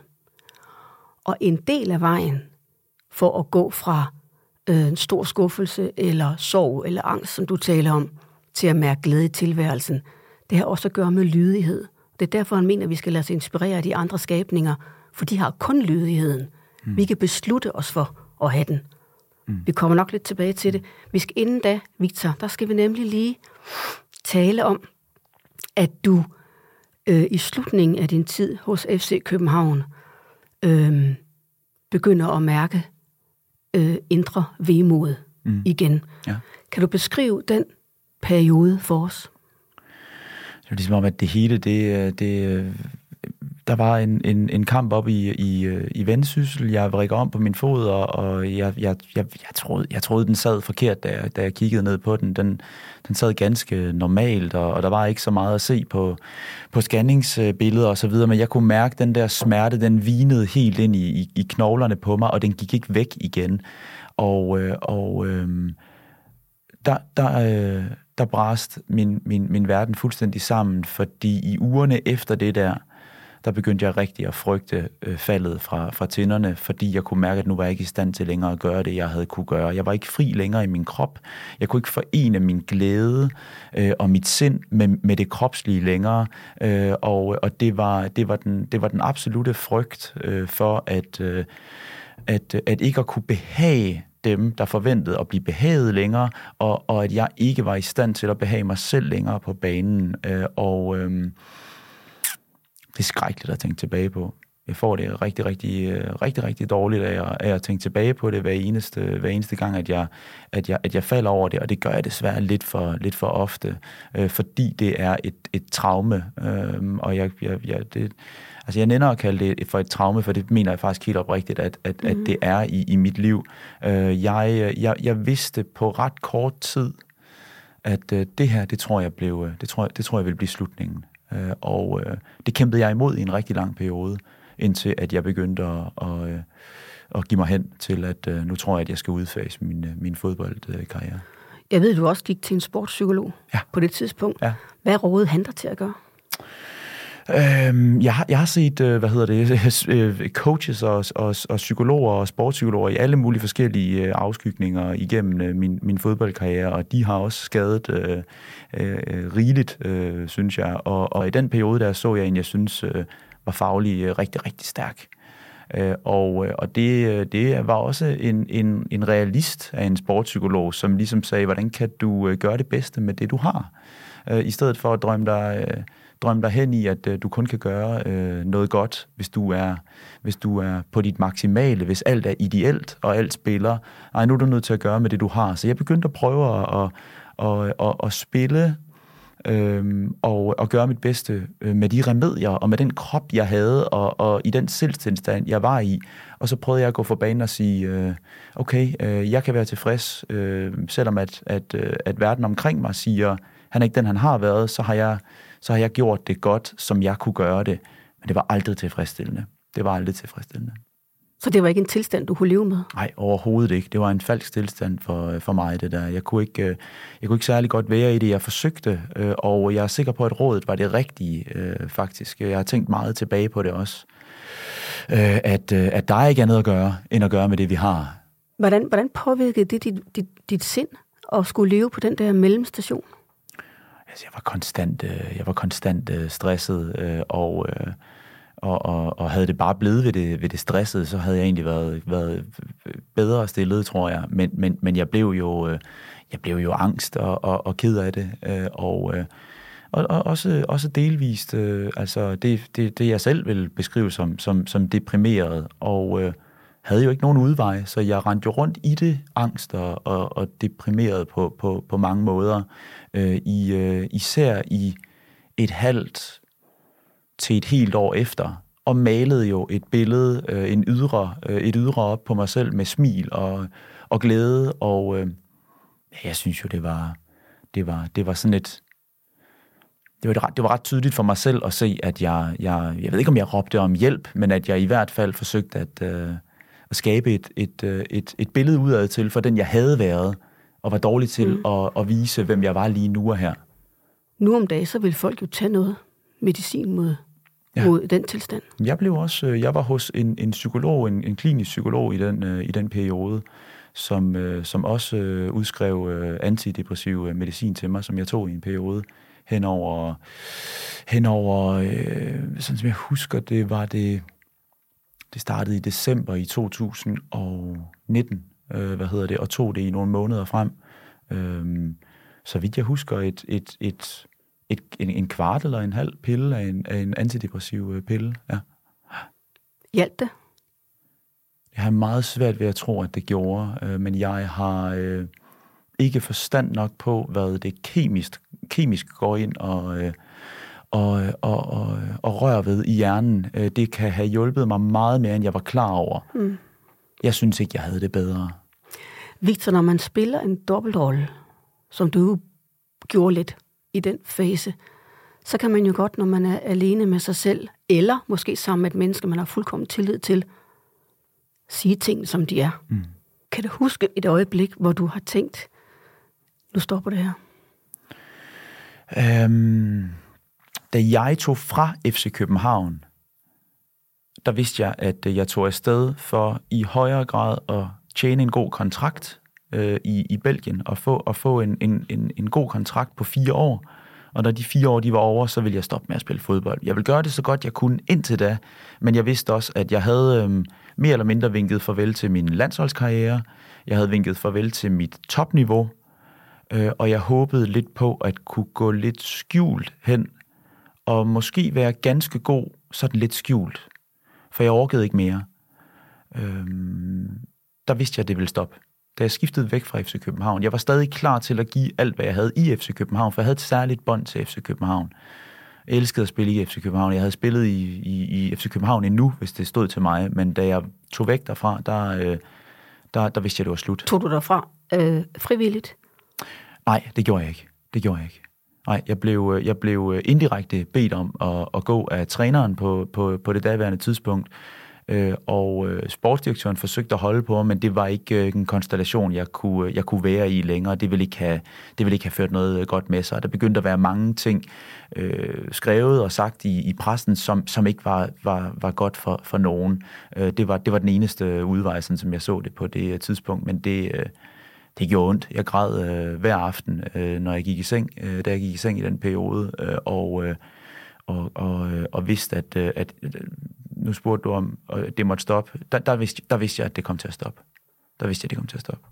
Og en del af vejen for at gå fra øh, en stor skuffelse, eller sorg, eller angst, som du taler om, til at mærke glæde i tilværelsen, det har også at gøre med lydighed. Det er derfor, han mener, at vi skal lade os inspirere af de andre skabninger, for de har kun lydigheden. Mm. Vi kan beslutte os for at have den. Mm. Vi kommer nok lidt tilbage til det. Vi skal inden da, Victor, der skal vi nemlig lige tale om, at du øh, i slutningen af din tid hos F C København øh, begynder at mærke øh, indre vemod mm. igen. Ja. Kan du beskrive den periode for os? Det er ligesom om, at det hele, det, det der var en, en, en kamp op i, i, i Vendsyssel. Jeg vrikker om på min fod, og, og jeg, jeg, jeg, jeg, troede, jeg troede, den sad forkert, da jeg, da jeg kiggede ned på den. Den, den sad ganske normalt, og, og der var ikke så meget at se på, på scanningsbilleder og så videre, men jeg kunne mærke den der smerte, den vinede helt ind i, i, i knoglerne på mig, og den gik ikke væk igen. Og, og øh, der... der øh, der brast min, min, min verden fuldstændig sammen, fordi i ugerne efter det der, der begyndte jeg rigtig at frygte øh, faldet fra, fra tænderne, fordi jeg kunne mærke, at nu var jeg ikke i stand til længere at gøre det, jeg havde kunne gøre. Jeg var ikke fri længere i min krop. Jeg kunne ikke forene min glæde øh, og mit sind med, med det kropslige længere, øh, og, og det, var, det, var den, det var den absolute frygt øh, for, at, øh, at, at ikke at kunne behage dem, der forventede at blive behaget længere, og, og at jeg ikke var i stand til at behage mig selv længere på banen. Øh, og øh, det er skrækkeligt at tænke tilbage på. Jeg får det rigtig, rigtig, rigtig, rigtig dårligt af at, af at tænke tilbage på det hver eneste, hver eneste gang, at jeg, at, jeg, at jeg falder over det, og det gør jeg desværre lidt for, lidt for ofte, øh, fordi det er et, et traume, øh, og jeg, jeg, jeg, det, altså jeg nænder at kalde det for et traume, for det mener jeg faktisk helt oprigtigt, at, at, mm. at det er i, i mit liv. Øh, jeg, jeg, jeg vidste på ret kort tid, at øh, det her, det tror jeg blev, det tror jeg, det tror jeg vil blive slutningen. Øh, og øh, det kæmpede jeg imod i en rigtig lang periode, indtil at jeg begyndte at, at, at, at give mig hen til, at øh, nu tror jeg, at jeg skal udfase min, min fodboldkarriere. Jeg ved, du også gik til en sportspsykolog ja. på det tidspunkt. Ja. Hvad rådede han dig til at gøre? Øhm, jeg, har, jeg har set, hvad hedder det, coaches og, og, og psykologer og sportspsykologer i alle mulige forskellige afskygninger igennem min, min fodboldkarriere, og de har også skadet øh, øh, rigeligt, øh, synes jeg. Og, og i den periode, der så jeg en, jeg synes øh, var faglig øh, rigtig, rigtig stærk. Øh, og og det, det var også en, en, en realist af en sportspsykolog, som ligesom sagde, hvordan kan du gøre det bedste med det, du har? Øh, I stedet for at drømme dig... Øh, Drøm dig hen i, at øh, du kun kan gøre øh, noget godt, hvis du, er, hvis du er på dit maksimale, hvis alt er ideelt, og alt spiller. Ej, nu er du nødt til at gøre med det, du har. Så jeg begyndte at prøve at, at, at, at, at spille øh, og at gøre mit bedste øh, med de remedier, og med den krop, jeg havde, og, og i den selvtilstand, jeg var i. Og så prøvede jeg at gå for banen og sige, øh, okay, øh, jeg kan være tilfreds, øh, selvom at, at, at verden omkring mig siger, han er ikke den, han har været, så har jeg så har jeg gjort det godt, som jeg kunne gøre det. Men det var aldrig tilfredsstillende. Det var aldrig tilfredsstillende. Så det var ikke en tilstand, du kunne leve med? Nej, overhovedet ikke. Det var en falsk tilstand for, for mig, det der. Jeg kunne, ikke, jeg kunne ikke særlig godt være i det, jeg forsøgte, og jeg er sikker på, at rådet var det rigtige, faktisk. Jeg har tænkt meget tilbage på det også. At, at der ikke er noget at gøre, end at gøre med det, vi har. Hvordan, hvordan påvirkede det dit, dit, dit sind at skulle leve på den der mellemstation? Jeg var konstant, jeg var konstant stresset, og, og, og, og havde det bare blevet ved det, ved det stressede, så havde jeg egentlig været, været bedre stillet, tror jeg. Men, men, men jeg blev jo, jeg blev jo angst og, og, og ked af det, øh, og, øh, og, og også, også delvist, øh, altså det, det, det jeg selv vil beskrive som, som, som deprimeret, og øh, havde jo ikke nogen udvej, så jeg rendte jo rundt i det, angst og, og, og deprimeret på, på, på mange måder, øh, i, øh, især i et halvt til et helt år efter, og malede jo et billede, øh, en ydre, øh, et ydre op på mig selv med smil og, og glæde, og øh, jeg synes jo, det var, det var, det var sådan et, det var, det var ret tydeligt for mig selv at se, at jeg, jeg, jeg ved ikke, om jeg råbte om hjælp, men at jeg i hvert fald forsøgte at, øh, at skabe et, et, et, et billede udad til for den, jeg havde været, og var dårlig til mm. at, at vise, hvem jeg var lige nu og her. Nu om dagen, så vil folk jo tage noget medicin mod, ja. mod den tilstand. Jeg blev også, jeg var hos en, en psykolog, en, en klinisk psykolog i den, i den periode, som, som også udskrev antidepressiv medicin til mig, som jeg tog i en periode henover, henover øh, sådan som jeg husker, det var det, det startede i december i to tusind nitten, øh, hvad hedder det, og tog det i nogle måneder frem. Øh, så vidt jeg husker, et, et, et, et, en, en kvart eller en halv pille af en, af en antidepressiv pille, ja. Hjalp det? Jeg har meget svært ved at tro, at det gjorde, øh, men jeg har øh, ikke forstand nok på, hvad det kemisk, kemisk går ind og, øh, og, og, og, og rører ved i hjernen. Øh, det kan have hjulpet mig meget mere, end jeg var klar over. Mm. Jeg synes ikke, jeg havde det bedre. Victor, når man spiller en dobbeltrolle, som du gjorde lidt i den fase, så kan man jo godt, når man er alene med sig selv, eller måske sammen med et menneske, man har fuldkommen tillid til, sige ting, som de er. Mm. Kan du huske et øjeblik, hvor du har tænkt, nu stopper det her? Øhm, da jeg tog fra F C København, der vidste jeg, at jeg tog afsted for i højere grad at tjene en god kontrakt øh, i, i Belgien, og få, og få en, en, en, en god kontrakt på fire år. Og når de fire år de var over, så ville jeg stoppe med at spille fodbold. Jeg ville gøre det så godt, jeg kunne indtil da, men jeg vidste også, at jeg havde øhm, mere eller mindre vinket farvel til min landsholdskarriere. Jeg havde vinket farvel til mit topniveau, øh, og jeg håbede lidt på at kunne gå lidt skjult hen, og måske være ganske god, sådan lidt skjult, for jeg orkede ikke mere. Øhm, der vidste jeg, at det ville stoppe. Da jeg skiftede væk fra F C København. Jeg var stadig klar til at give alt, hvad jeg havde i F C København, for jeg havde et særligt bånd til F C København. Jeg elskede at spille i F C København. Jeg havde spillet i, i, i F C København endnu, hvis det stod til mig, men da jeg tog væk derfra, der, øh, der, der vidste jeg, det var slut. Tog du derfra øh, frivilligt? Nej, det gjorde jeg ikke. Det gjorde jeg ikke. Nej, jeg blev, jeg blev indirekte bedt om at, at gå af træneren på, på, på det daværende tidspunkt, øh, og øh, sportsdirektøren forsøgte at holde på mig, men det var ikke øh, en konstellation, jeg kunne, jeg kunne være i længere. Det ville ikke have, det ville ikke have ført noget godt med sig. Der begyndte at være mange ting øh, skrevet og sagt i, i pressen, som, som ikke var, var, var godt for, for nogen. Øh, det, var, det var den eneste udvej, sådan, som jeg så det på det tidspunkt, men det... Øh, Det gjorde ondt. Jeg græd øh, hver aften, øh, når jeg gik i seng, øh, da jeg gik i seng i den periode, øh, og, øh, og, og, øh, og vidste, at, øh, at øh, nu spurgte du om, at det måtte stoppe. Der, der, vidste, der vidste jeg, at det kom til at stoppe. Der vidste jeg, at det kom til at stoppe.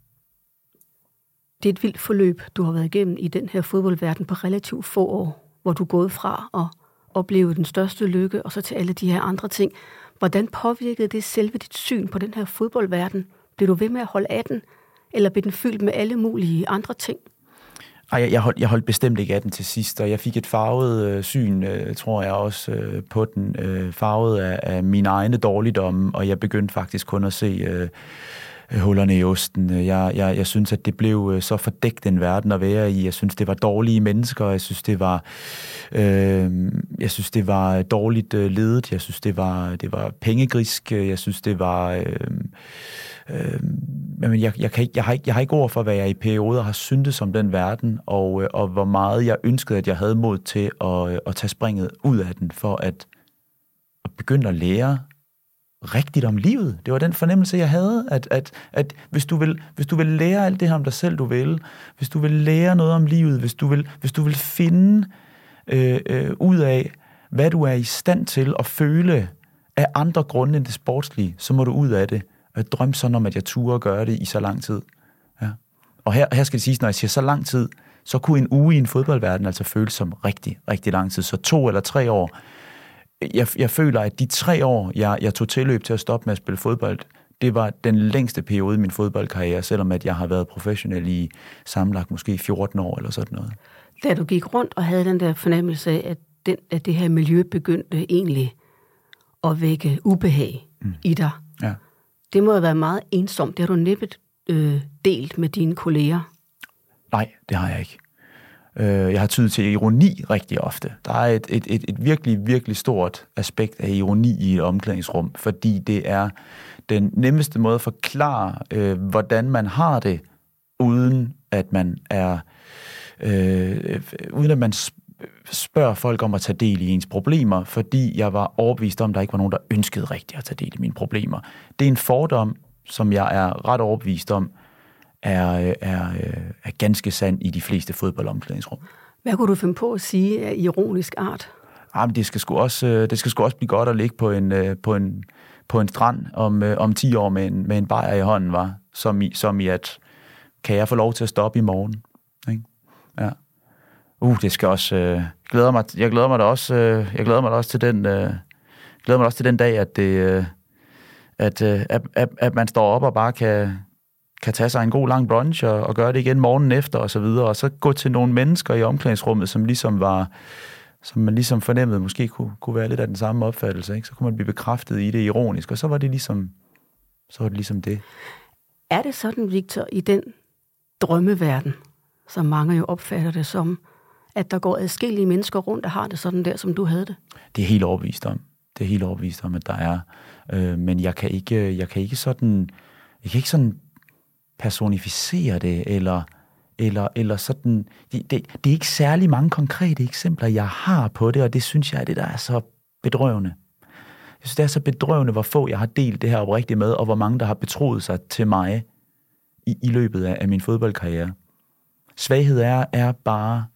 Det er et vildt forløb, du har været igennem i den her fodboldverden på relativt få år, hvor du er gået fra at opleve den største lykke, og så til alle de her andre ting. Hvordan påvirkede det selve dit syn på den her fodboldverden? Blev du ved med at holde af den? Eller blev den fyldt med alle mulige andre ting? Ej, jeg, jeg, holdt, jeg holdt bestemt ikke af den til sidst, og jeg fik et farvet øh, syn, øh, tror jeg også, øh, på den, øh, farvet af, af mine egne dårligdomme, og jeg begyndte faktisk kun at se øh, hullerne i osten. Jeg, jeg, jeg synes, at det blev øh, så fordækt en verden at være i. Jeg synes, det var dårlige mennesker, jeg synes, det var, øh, jeg synes, det var dårligt øh, ledet, jeg synes, det var, det var pengegrisk, jeg synes, det var... Øh, øh, Men jeg, jeg, kan ikke, jeg, har ikke, jeg har ikke ord for, hvad jeg i perioder har syntes om den verden, og, og hvor meget jeg ønskede, at jeg havde mod til at, at tage springet ud af den, for at, at begynde at lære rigtigt om livet. Det var den fornemmelse, jeg havde, at, at, at hvis, du vil, hvis du vil lære alt det her om dig selv, du vil, hvis du vil lære noget om livet, hvis du vil, hvis du vil finde øh, øh, ud af, hvad du er i stand til at føle af andre grunde end det sportslige, så må du ud af det. Jeg drømte sådan om, at jeg turde gøre det i så lang tid. Ja. Og her, her skal det siges, når jeg siger så lang tid, så kunne en uge i en fodboldverden altså føles som rigtig, rigtig lang tid. Så to eller tre år. Jeg, jeg føler, at de tre år, jeg, jeg tog tilløb til at stoppe med at spille fodbold, det var den længste periode i min fodboldkarriere, selvom at jeg har været professionel i sammenlagt måske fjorten år eller sådan noget. Da du gik rundt og havde den der fornemmelse af, at, den, at det her miljø begyndte egentlig at vække ubehag mm. i dig, ja. Det må have været meget ensomt. Det har du næppet øh, delt med dine kolleger. Nej, det har jeg ikke. Jeg har tydet til ironi rigtig ofte. Der er et, et, et, et virkelig, virkelig stort aspekt af ironi i et omklædningsrum, fordi det er den nemmeste måde at forklare, øh, hvordan man har det, uden at man er, øh, uden at man spørger folk om at tage del i ens problemer, fordi jeg var overbevist om, at der ikke var nogen, der ønskede rigtigt at tage del i mine problemer. Det er en fordom, som jeg er ret overbevist om, Er, er, er ganske sand i de fleste fodboldomklædningsrum. Hvad kunne du finde på at sige af ironisk art? Jamen, det skal sgu også, det skal sgu også blive godt at ligge på en, på en, på en strand om, om ti år med en, med en bajer i hånden, var, som, i, som i at, kan jeg få lov til at stoppe i morgen? Ikke? Ja. Uh, det skal også, øh, glæder mig, jeg glæder mig da også, øh, jeg glæder mig da også til den, øh, glæder mig også til den dag, at, det, øh, at, øh, at, at, at man står op og bare kan kan tage sig en god lang brunch og, og gøre det igen morgenen efter og så videre, og så gå til nogle mennesker i omklædningsrummet, som ligesom var, som man ligesom fornemmede, måske kunne, kunne være lidt af den samme opfattelse, ikke? Så kunne man blive bekræftet i det ironisk, og så var det ligesom, så var det ligesom det. Er det sådan, Victor, i den drømmeverden, som mange jo opfatter det som, at der går adskillige mennesker rundt og har det sådan der, som du havde det? Det er helt overbevist om. Det er helt overbevist om, at der er. Øh, men jeg kan ikke, jeg kan ikke sådan, jeg kan ikke sådan personificere det, eller, eller, eller sådan. Det, det, det er ikke særlig mange konkrete eksempler, jeg har på det, og det synes jeg er det, der er så bedrøvende. Jeg synes, det er så bedrøvende, hvor få jeg har delt det her oprigtigt med, og hvor mange, der har betroet sig til mig i, i løbet af, af min fodboldkarriere. Svaghed er, er bare...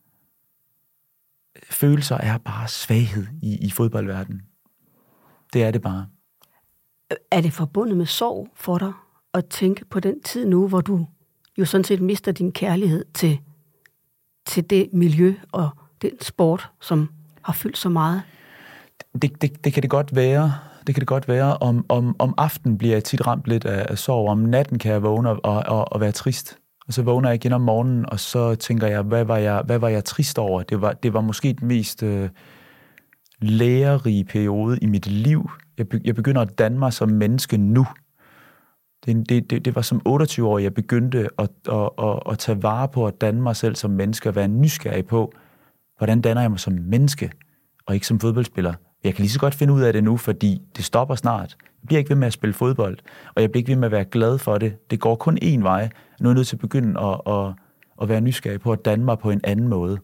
Følelser er bare svaghed i, i fodboldverdenen. Det er det bare. Er det forbundet med sorg for dig at tænke på den tid nu, hvor du jo sådan set mister din kærlighed til, til det miljø og den sport, som har fyldt så meget? Det, det, det kan det godt være. Det kan det godt være. Om, om, om aftenen bliver jeg tit ramt lidt af, af sorg. Om natten kan jeg vågne og, og, og være trist. Og så vågner jeg igen om morgenen, og så tænker jeg, hvad var jeg, hvad var jeg trist over? Det var, det var måske den mest øh, lærerige periode i mit liv. Jeg, be, jeg begynder at danne mig som menneske nu. Det, det, det, det var som otteogtyve-årig, jeg begyndte at, at, at, at tage vare på at danne mig selv som menneske, og være nysgerrig på, hvordan danner jeg mig som menneske, og ikke som fodboldspiller. Jeg kan lige så godt finde ud af det nu, fordi det stopper snart. Jeg bliver ikke ved med at spille fodbold, og jeg bliver ikke ved med at være glad for det. Det går kun én vej. Nu er jeg nødt til at begynde at, at, at være nysgerrig på at danne mig på en anden måde.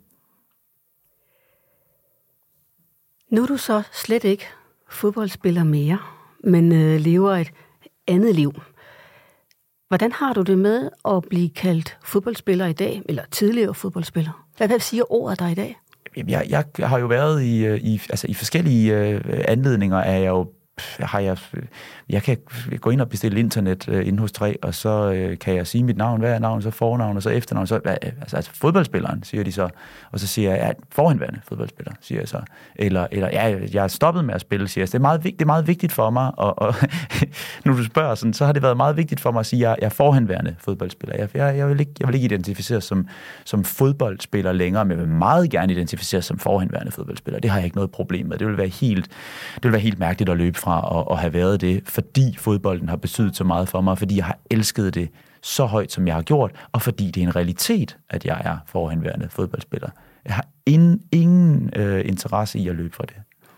Nu er du så slet ikke fodboldspiller mere, men øh, lever et andet liv. Hvordan har du det med at blive kaldt fodboldspiller i dag, eller tidligere fodboldspiller? Hvad siger ordet der i dag? Jeg, jeg, jeg har jo været i, i, altså i forskellige uh, anledninger, er jeg jo har jeg, jeg kan gå ind og bestille internet uh, inde hos tre, og så uh, kan jeg sige mit navn, hvad er navn, så fornavn, og så efternavn, så, altså, altså fodboldspilleren, siger de så, og så siger jeg, ja, forhenværende fodboldspiller, siger jeg så, eller, eller ja, jeg er stoppet med at spille, siger jeg. Det er meget, det er meget vigtigt for mig, og, og når du spørger sådan, så har det været meget vigtigt for mig at sige, at jeg er forhenværende fodboldspiller. Jeg, jeg, jeg, vil ikke, jeg vil ikke identificeres som, som fodboldspiller længere, men jeg vil meget gerne identificeres som forhenværende fodboldspiller. Det har jeg ikke noget problem med. Det vil være helt, det vil være helt mærkeligt at løbe fra at, at have været det, fordi fodbolden har betydet så meget for mig, fordi jeg har elsket det så højt, som jeg har gjort, og fordi det er en realitet, at jeg er forhenværende fodboldspiller. Jeg har ingen, ingen øh, interesse i at løbe fra det.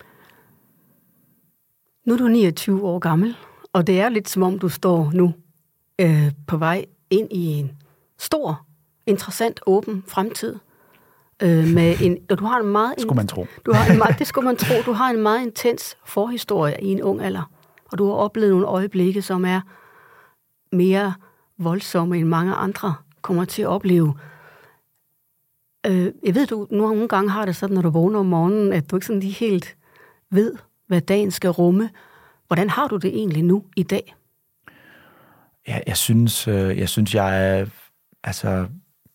Nu er du niogtyve år gammel, og det er lidt som om, du står nu øh, på vej ind i en stor, interessant, åben fremtid. Øh, med en, og du har en meget... Skulle man tro. Du har en meget, det skulle man tro. Du har en meget intens forhistorie i en ung alder, og du har oplevet nogle øjeblikke, som er mere voldsomme, end mange andre kommer til at opleve. Øh, jeg ved, du nogle gange har det sådan, når du vågner om morgenen, at du ikke sådan lige helt ved, hvad dagen skal rumme. Hvordan har du det egentlig nu i dag? Ja, jeg synes, jeg synes, jeg er... altså,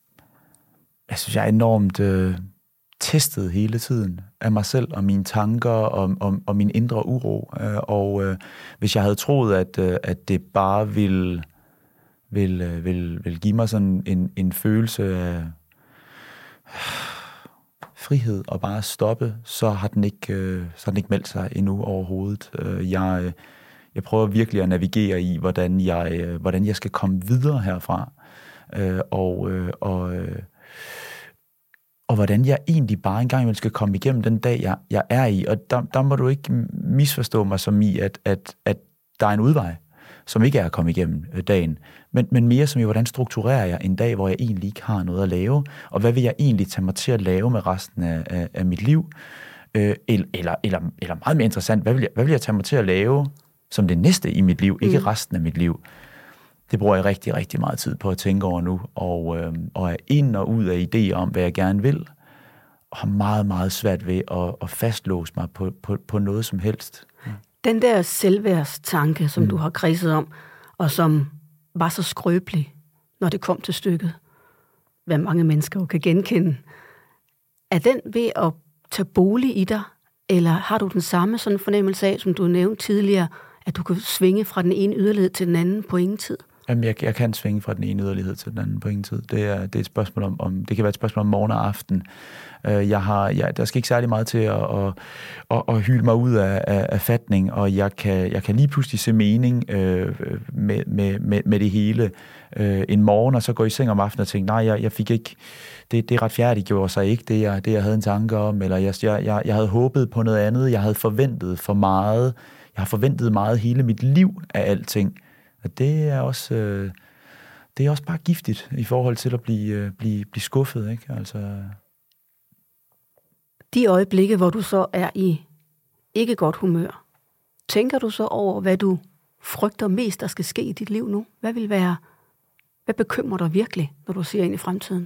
jeg synes, jeg er enormt øh, testet hele tiden af mig selv og mine tanker og, og, og min indre uro. Øh, og øh, hvis jeg havde troet, at, øh, at det bare ville, ville, ville, ville give mig sådan en, en følelse af øh, frihed og bare stoppe, så har den ikke, øh, så har den ikke meldt sig endnu overhovedet. Øh, jeg, øh, jeg prøver virkelig at navigere i, hvordan jeg, øh, hvordan jeg skal komme videre herfra. Øh, og, øh, og, øh, og hvordan jeg egentlig bare engang vil skal komme igennem den dag, jeg, jeg er i. Og der, der må du ikke misforstå mig som i, at, at, at der er en udvej, som ikke er at komme igennem dagen, men, men mere som i, hvordan strukturerer jeg en dag, hvor jeg egentlig ikke har noget at lave, og hvad vil jeg egentlig tage mig til at lave med resten af, af, af mit liv? Øh, eller, eller, eller, eller meget mere interessant, hvad vil, jeg, hvad vil jeg tage mig til at lave som det næste i mit liv, ikke mm. resten af mit liv? Det bruger jeg rigtig, rigtig meget tid på at tænke over nu, og, øh, og er ind og ud af idéer om, hvad jeg gerne vil, og har meget, meget svært ved at, at fastlåse mig på, på, på noget som helst. Ja. Den der selvværdstanke, som mm. du har kredset om, og som var så skrøbelig, når det kom til stykket, hvad mange mennesker jo kan genkende, er den ved at tage bolig i dig, eller har du den samme sådan fornemmelse af, som du nævnte tidligere, at du kan svinge fra den ene yderlighed til den anden på ingen tid? Jamen, jeg, jeg kan svinge fra den ene yderlighed til den anden på ingen tid. Det er, det er et spørgsmål om, om, det kan være et spørgsmål om morgen og aften. Jeg har, jeg, der skal ikke særlig meget til at, at, at, at hylde mig ud af, af, af fatning, og jeg kan, jeg kan lige pludselig se mening øh, med, med, med, med det hele øh, en morgen, og så gå i seng om aftenen og tænke, nej, jeg, jeg fik ikke, det, det retfærdiggjorde sig ikke, det jeg, det jeg havde en tanke om, eller jeg, jeg, jeg havde håbet på noget andet, jeg havde forventet for meget, jeg har forventet meget hele mit liv af alting. Og det er også, øh, det er også bare giftigt i forhold til at blive, øh, blive, blive skuffet, ikke? Altså. De øjeblikke, hvor du så er i ikke godt humør, tænker du så over, hvad du frygter mest, der skal ske i dit liv nu? Hvad vil være, hvad bekymrer dig virkelig, når du ser ind i fremtiden?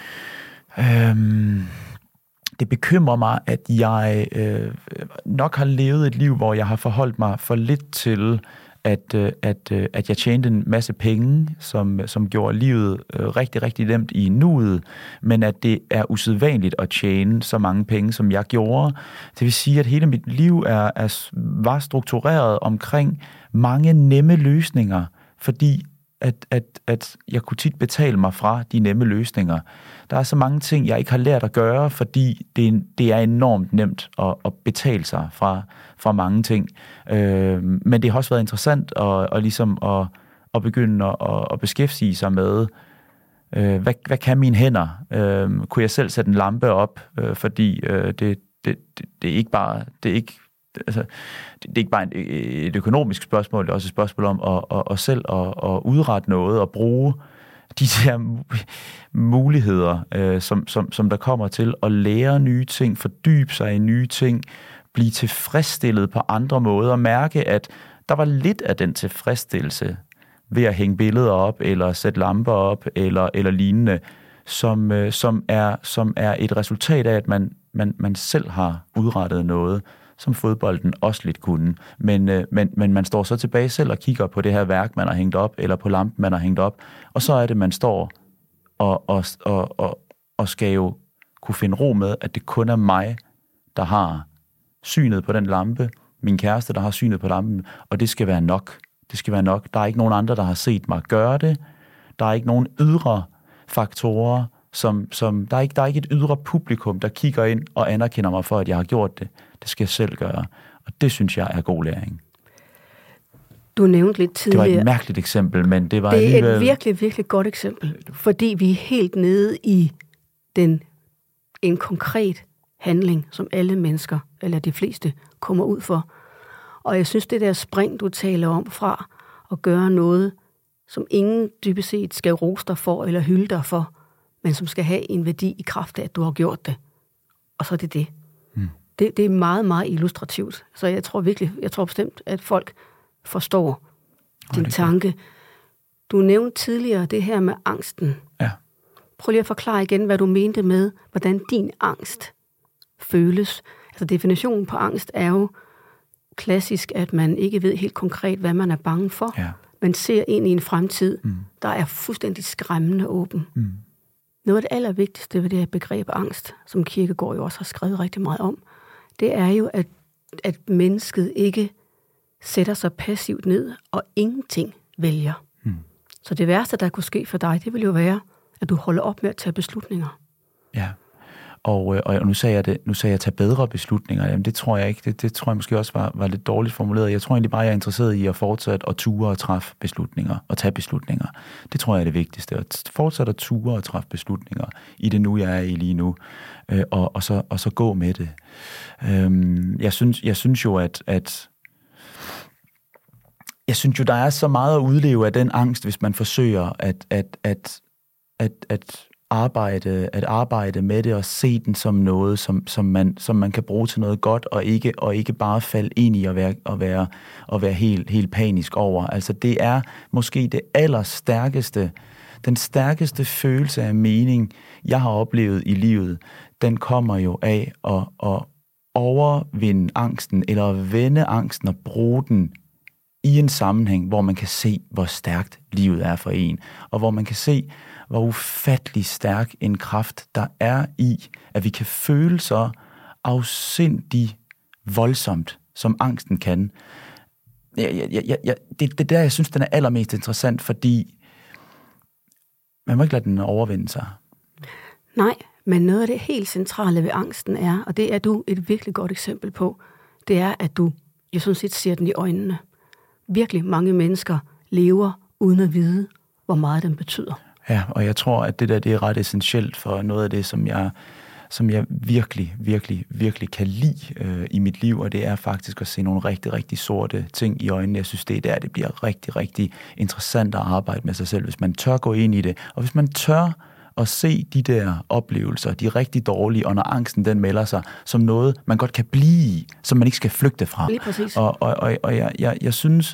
Øhm, det bekymrer mig, at jeg øh, nok har levet et liv, hvor jeg har forholdt mig for lidt til At, at, at jeg tjente en masse penge, som, som gjorde livet rigtig, rigtig nemt i nuet, men at det er usædvanligt at tjene så mange penge, som jeg gjorde. Det vil sige, at hele mit liv er, er, var struktureret omkring mange nemme løsninger, fordi at, at, at jeg kunne tit betale mig fra de nemme løsninger. Der er så mange ting, jeg ikke har lært at gøre, fordi det, det er enormt nemt at, at betale sig fra, fra mange ting. Øh, men det har også været interessant at, at, ligesom at, at begynde at, at beskæftige sig med, øh, hvad, hvad kan mine hænder? Øh, kunne jeg selv sætte en lampe op? Øh, fordi øh, det, det, det, det er ikke bare... Det er ikke, Altså, det er ikke bare et økonomisk spørgsmål, det er også et spørgsmål om at, at, at selv at, at udrette noget og bruge de der muligheder, øh, som, som, som der kommer til at lære nye ting, fordybe sig i nye ting, blive tilfredsstillet på andre måder, og mærke, at der var lidt af den tilfredsstillelse ved at hænge billeder op, eller sætte lamper op, eller, eller lignende, som, øh, som, er, som er et resultat af, at man, man, man selv har udrettet noget, som fodbolden også lidt kunne. Men, øh, men, men man står så tilbage selv og kigger på det her værk, man har hængt op, eller på lampen, man har hængt op, og så er det, man står og, og, og, og, og skal jo kunne finde ro med, at det kun er mig, der har synet på den lampe, min kæreste, der har synet på lampen, og det skal være nok. Det skal være nok. Der er ikke nogen andre, der har set mig gøre det. Der er ikke nogen ydre faktorer, som, som der, er ikke, der er ikke et ydre publikum, der kigger ind og anerkender mig for, at jeg har gjort det. Det skal jeg selv gøre. Og det synes jeg er god læring. Du nævnte lidt tidligere. Det var et mærkeligt eksempel, men det var Det er alligevel... et virkelig, virkelig godt eksempel, fordi vi er helt nede i den, en konkret handling, som alle mennesker, eller de fleste, kommer ud for. Og jeg synes, det der spring, du taler om fra at gøre noget, som ingen dybest set skal rose dig for, eller hylde dig for, men som skal have en værdi i kraft af, at du har gjort det. Og så er det det. Hmm. Det, det er meget, meget illustrativt. Så jeg tror virkelig, jeg tror bestemt, at folk forstår din oh, tanke. Du nævnte tidligere det her med angsten. Ja. Prøv lige at forklare igen, hvad du mente med, hvordan din angst føles. Altså definitionen på angst er jo klassisk, at man ikke ved helt konkret, hvad man er bange for. Ja. man ser ind i en fremtid, mm. der er fuldstændig skræmmende åben. Mm. Noget af det allervigtigste ved det her begreb angst, som Kierkegaard jo også har skrevet rigtig meget om, det er jo, at, at mennesket ikke sætter sig passivt ned og ingenting vælger. Mm. Så det værste, der kunne ske for dig, det vil jo være, at du holder op med at tage beslutninger. Ja, og, og nu sagde jeg det, nu sagde jeg at tage bedre beslutninger. Jamen det tror jeg ikke. Det, det tror jeg måske også var, var lidt dårligt formuleret. Jeg tror egentlig bare, jeg er interesseret i at fortsætte at ture og træffe beslutninger og tage beslutninger. Det tror jeg er det vigtigste. At fortsætte at ture og træffe beslutninger i det nu, jeg er i lige nu. Øh, og, og, så, og så gå med det. Øh, jeg, synes, jeg synes jo, at, at jeg synes jo, der er så meget at udleve af den angst, hvis man forsøger at, at, at, at, at arbejde, at arbejde med det og se den som noget, som, som, man, som man kan bruge til noget godt, og ikke, og ikke bare falde ind i at være, at være, at være helt, helt panisk over. Altså det er måske det allerstærkeste, den stærkeste følelse af mening, jeg har oplevet i livet, den kommer jo af at, at overvinde angsten, eller at vende angsten og bruge den i en sammenhæng, hvor man kan se, hvor stærkt livet er for en, og hvor man kan se, hvor ufattelig stærk en kraft, der er i, at vi kan føle så afsindig voldsomt, som angsten kan. Jeg, jeg, jeg, jeg, det, det der, jeg synes, den er allermest interessant, fordi man må ikke lade den overvinde sig. Nej, men noget af det helt centrale ved angsten er, og det er du et virkelig godt eksempel på, det er, at du jo sådan set ser den i øjnene. Virkelig mange mennesker lever uden at vide, hvor meget den betyder. Ja, og jeg tror, at det der, det er ret essentielt for noget af det, som jeg, som jeg virkelig, virkelig, virkelig kan lide øh, i mit liv, og det er faktisk at se nogle rigtig, rigtig sorte ting i øjnene. Jeg synes, det er der, det bliver rigtig, rigtig interessant at arbejde med sig selv, hvis man tør gå ind i det, og hvis man tør at se de der oplevelser, de er rigtig dårlige, og når angsten den melder sig, som noget, man godt kan blive i, som man ikke skal flygte fra. Lige præcis. Og, og, og, og jeg, jeg, jeg synes,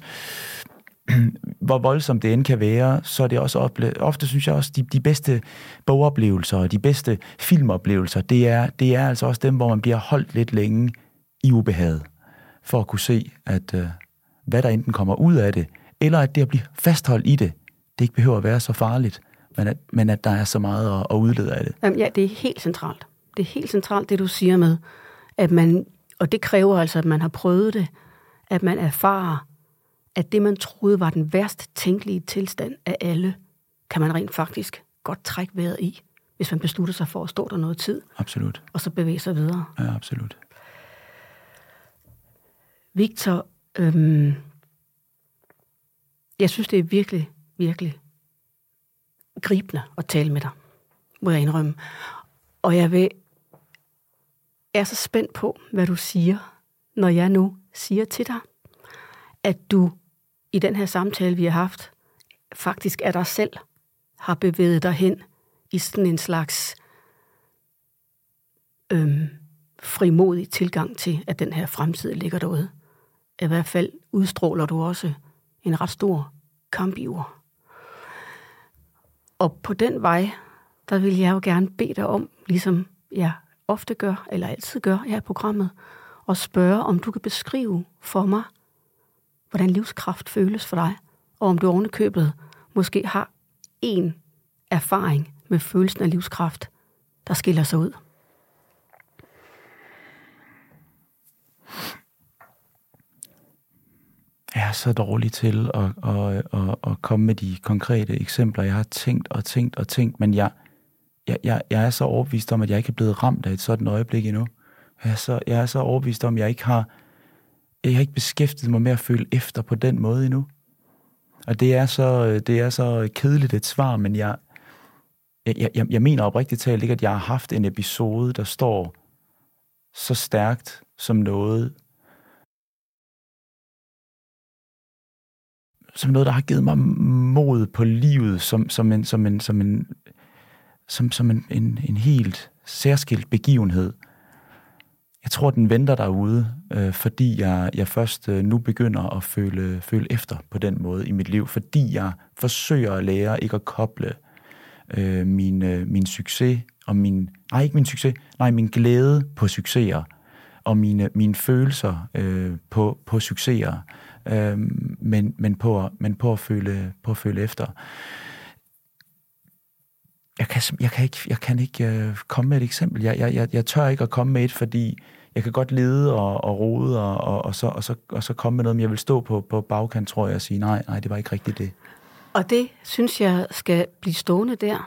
hvor voldsomt det end kan være, så er det også ople- ofte synes jeg også, de, de bedste bogoplevelser og de bedste filmoplevelser, det er, det er altså også dem, hvor man bliver holdt lidt længe i ubehaget, for at kunne se, at øh, hvad der enten kommer ud af det, eller at det at blive fastholdt i det, det ikke behøver at være så farligt, men at, men at der er så meget at, at udlede af det. Jamen, ja, det er helt centralt. Det er helt centralt, det du siger med, at man, og det kræver altså, at man har prøvet det, at man erfarer, at det, man troede var den værst tænkelige tilstand af alle, kan man rent faktisk godt trække vejret i, hvis man beslutter sig for at stå der noget tid. Absolut. Og så bevæge sig videre. Ja, absolut. Victor, øhm, jeg synes, det er virkelig, virkelig gribende at tale med dig, må jeg indrømme. Og jeg vil, jeg er så spændt på, hvad du siger, når jeg nu siger til dig, at du i den her samtale, vi har haft, faktisk af dig selv har bevæget dig hen i sådan en slags øhm, frimodig tilgang til, at den her fremtid ligger derude. I hvert fald udstråler du også en ret stor kampiver. Og på den vej, der vil jeg jo gerne bede dig om, ligesom jeg ofte gør, eller altid gør her i programmet, og spørge, om du kan beskrive for mig, hvordan livskraft føles for dig, og om du ovenikøbet måske har en erfaring med følelsen af livskraft, der skiller sig ud. Jeg er så dårlig til at, at, at, at komme med de konkrete eksempler. Jeg har tænkt og tænkt og tænkt, men jeg, jeg, jeg, jeg er så overbevist om, at jeg ikke er blevet ramt af et sådan øjeblik endnu. Jeg er så, jeg er så overbevist om, at jeg ikke har Jeg har ikke beskæftiget mig med at føle efter på den måde endnu. Og det er så, det er så kedeligt et svar, men jeg, jeg, jeg, jeg mener oprigtigt talt ikke, at jeg har haft en episode, der står så stærkt som noget, som noget, der har givet mig mod på livet, som, som en, som en, som en, som, som en, en, en helt særskilt begivenhed. Jeg tror, den venter derude, øh, fordi jeg, jeg først øh, nu begynder at føle, føle efter på den måde i mit liv, fordi jeg forsøger at lære ikke at koble øh, min, øh, min succes og min, nej ikke min succes, nej min glæde på succeser og mine, mine følelser øh, på, på succeser, øh, men, men, på, men på, at føle, på at føle efter. Jeg kan, jeg kan ikke, jeg kan ikke øh, komme med et eksempel. Jeg, jeg, jeg, jeg tør ikke at komme med et, fordi jeg kan godt lede og, og rode, og, og, og, så, og, så, og så komme med noget, men jeg vil stå på, på bagkant, tror jeg, og sige, nej, nej, det var ikke rigtigt det. Og det synes jeg skal blive stående der.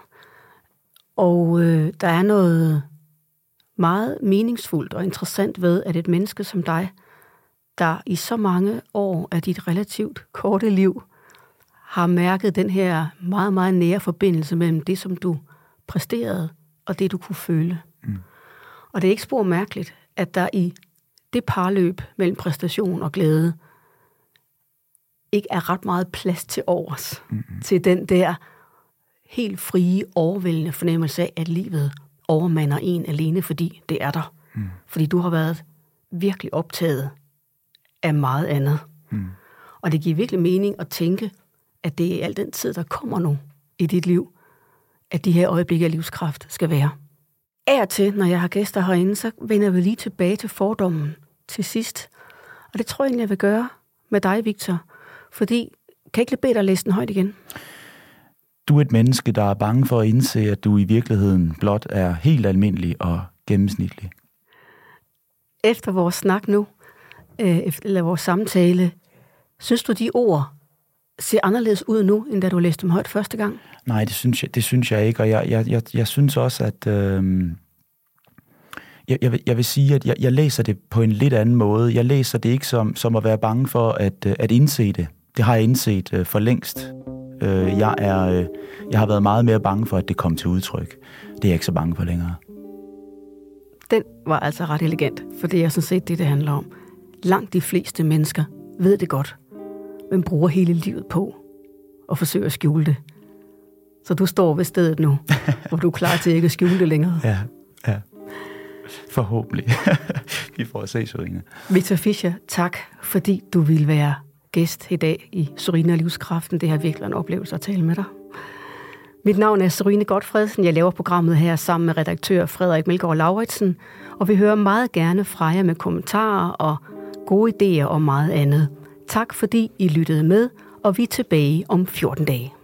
Og øh, der er noget meget meningsfuldt og interessant ved, at et menneske som dig, der i så mange år af dit relativt korte liv, har mærket den her meget, meget nære forbindelse mellem det, som du præsterede, og det, du kunne føle. Mm. Og det er ikke spor mærkeligt, at der i det parløb mellem præstation og glæde, ikke er ret meget plads til overs, mm-hmm. til den der helt frie, overvældende fornemmelse af, at livet overmander en alene, fordi det er der. Mm. Fordi du har været virkelig optaget af meget andet. Mm. Og det giver virkelig mening at tænke, at det er al den tid, der kommer nu i dit liv, at de her øjeblikke af livskraft skal være. Af og til, når jeg har gæster herinde, så vender vi lige tilbage til fordommen til sidst. Og det tror jeg egentlig, jeg vil gøre med dig, Victor. Fordi, kan jeg ikke lige bede dig at læse den højt igen? Du er et menneske, der er bange for at indse, at du i virkeligheden blot er helt almindelig og gennemsnitlig. Efter vores snak nu, øh, eller vores samtale, synes du, de ord ser anderledes ud nu, end da du læste dem højt første gang? Nej, det synes jeg, det synes jeg ikke, og jeg, jeg, jeg, jeg synes også, at øh, jeg, jeg, vil, jeg vil sige, at jeg, jeg læser det på en lidt anden måde. Jeg læser det ikke som, som at være bange for at, at indse det. Det har jeg indset øh, for længst. Øh, jeg, er, øh, jeg har været meget mere bange for, at det kom til udtryk. Det er jeg ikke så bange for længere. Den var altså ret elegant, for det er sådan set det, det handler om. Langt de fleste mennesker ved det godt, men bruger hele livet på og forsøger at skjule det. Så du står ved stedet nu, hvor du er klar til ikke at skjule det længere. Ja, ja. Forhåbentlig. Vi får at se, Sørine. Victor Fischer, tak, fordi du ville være gæst i dag i Sørine og Livskraften. Det har virkelig en oplevelse at tale med dig. Mit navn er Sørine Gotfredsen. Jeg laver programmet her sammen med redaktør Frederik Melgaard Lauritsen, og vi hører meget gerne fra jer med kommentarer og gode idéer og meget andet. Tak fordi I lyttede med, og vi er tilbage om fjorten dage.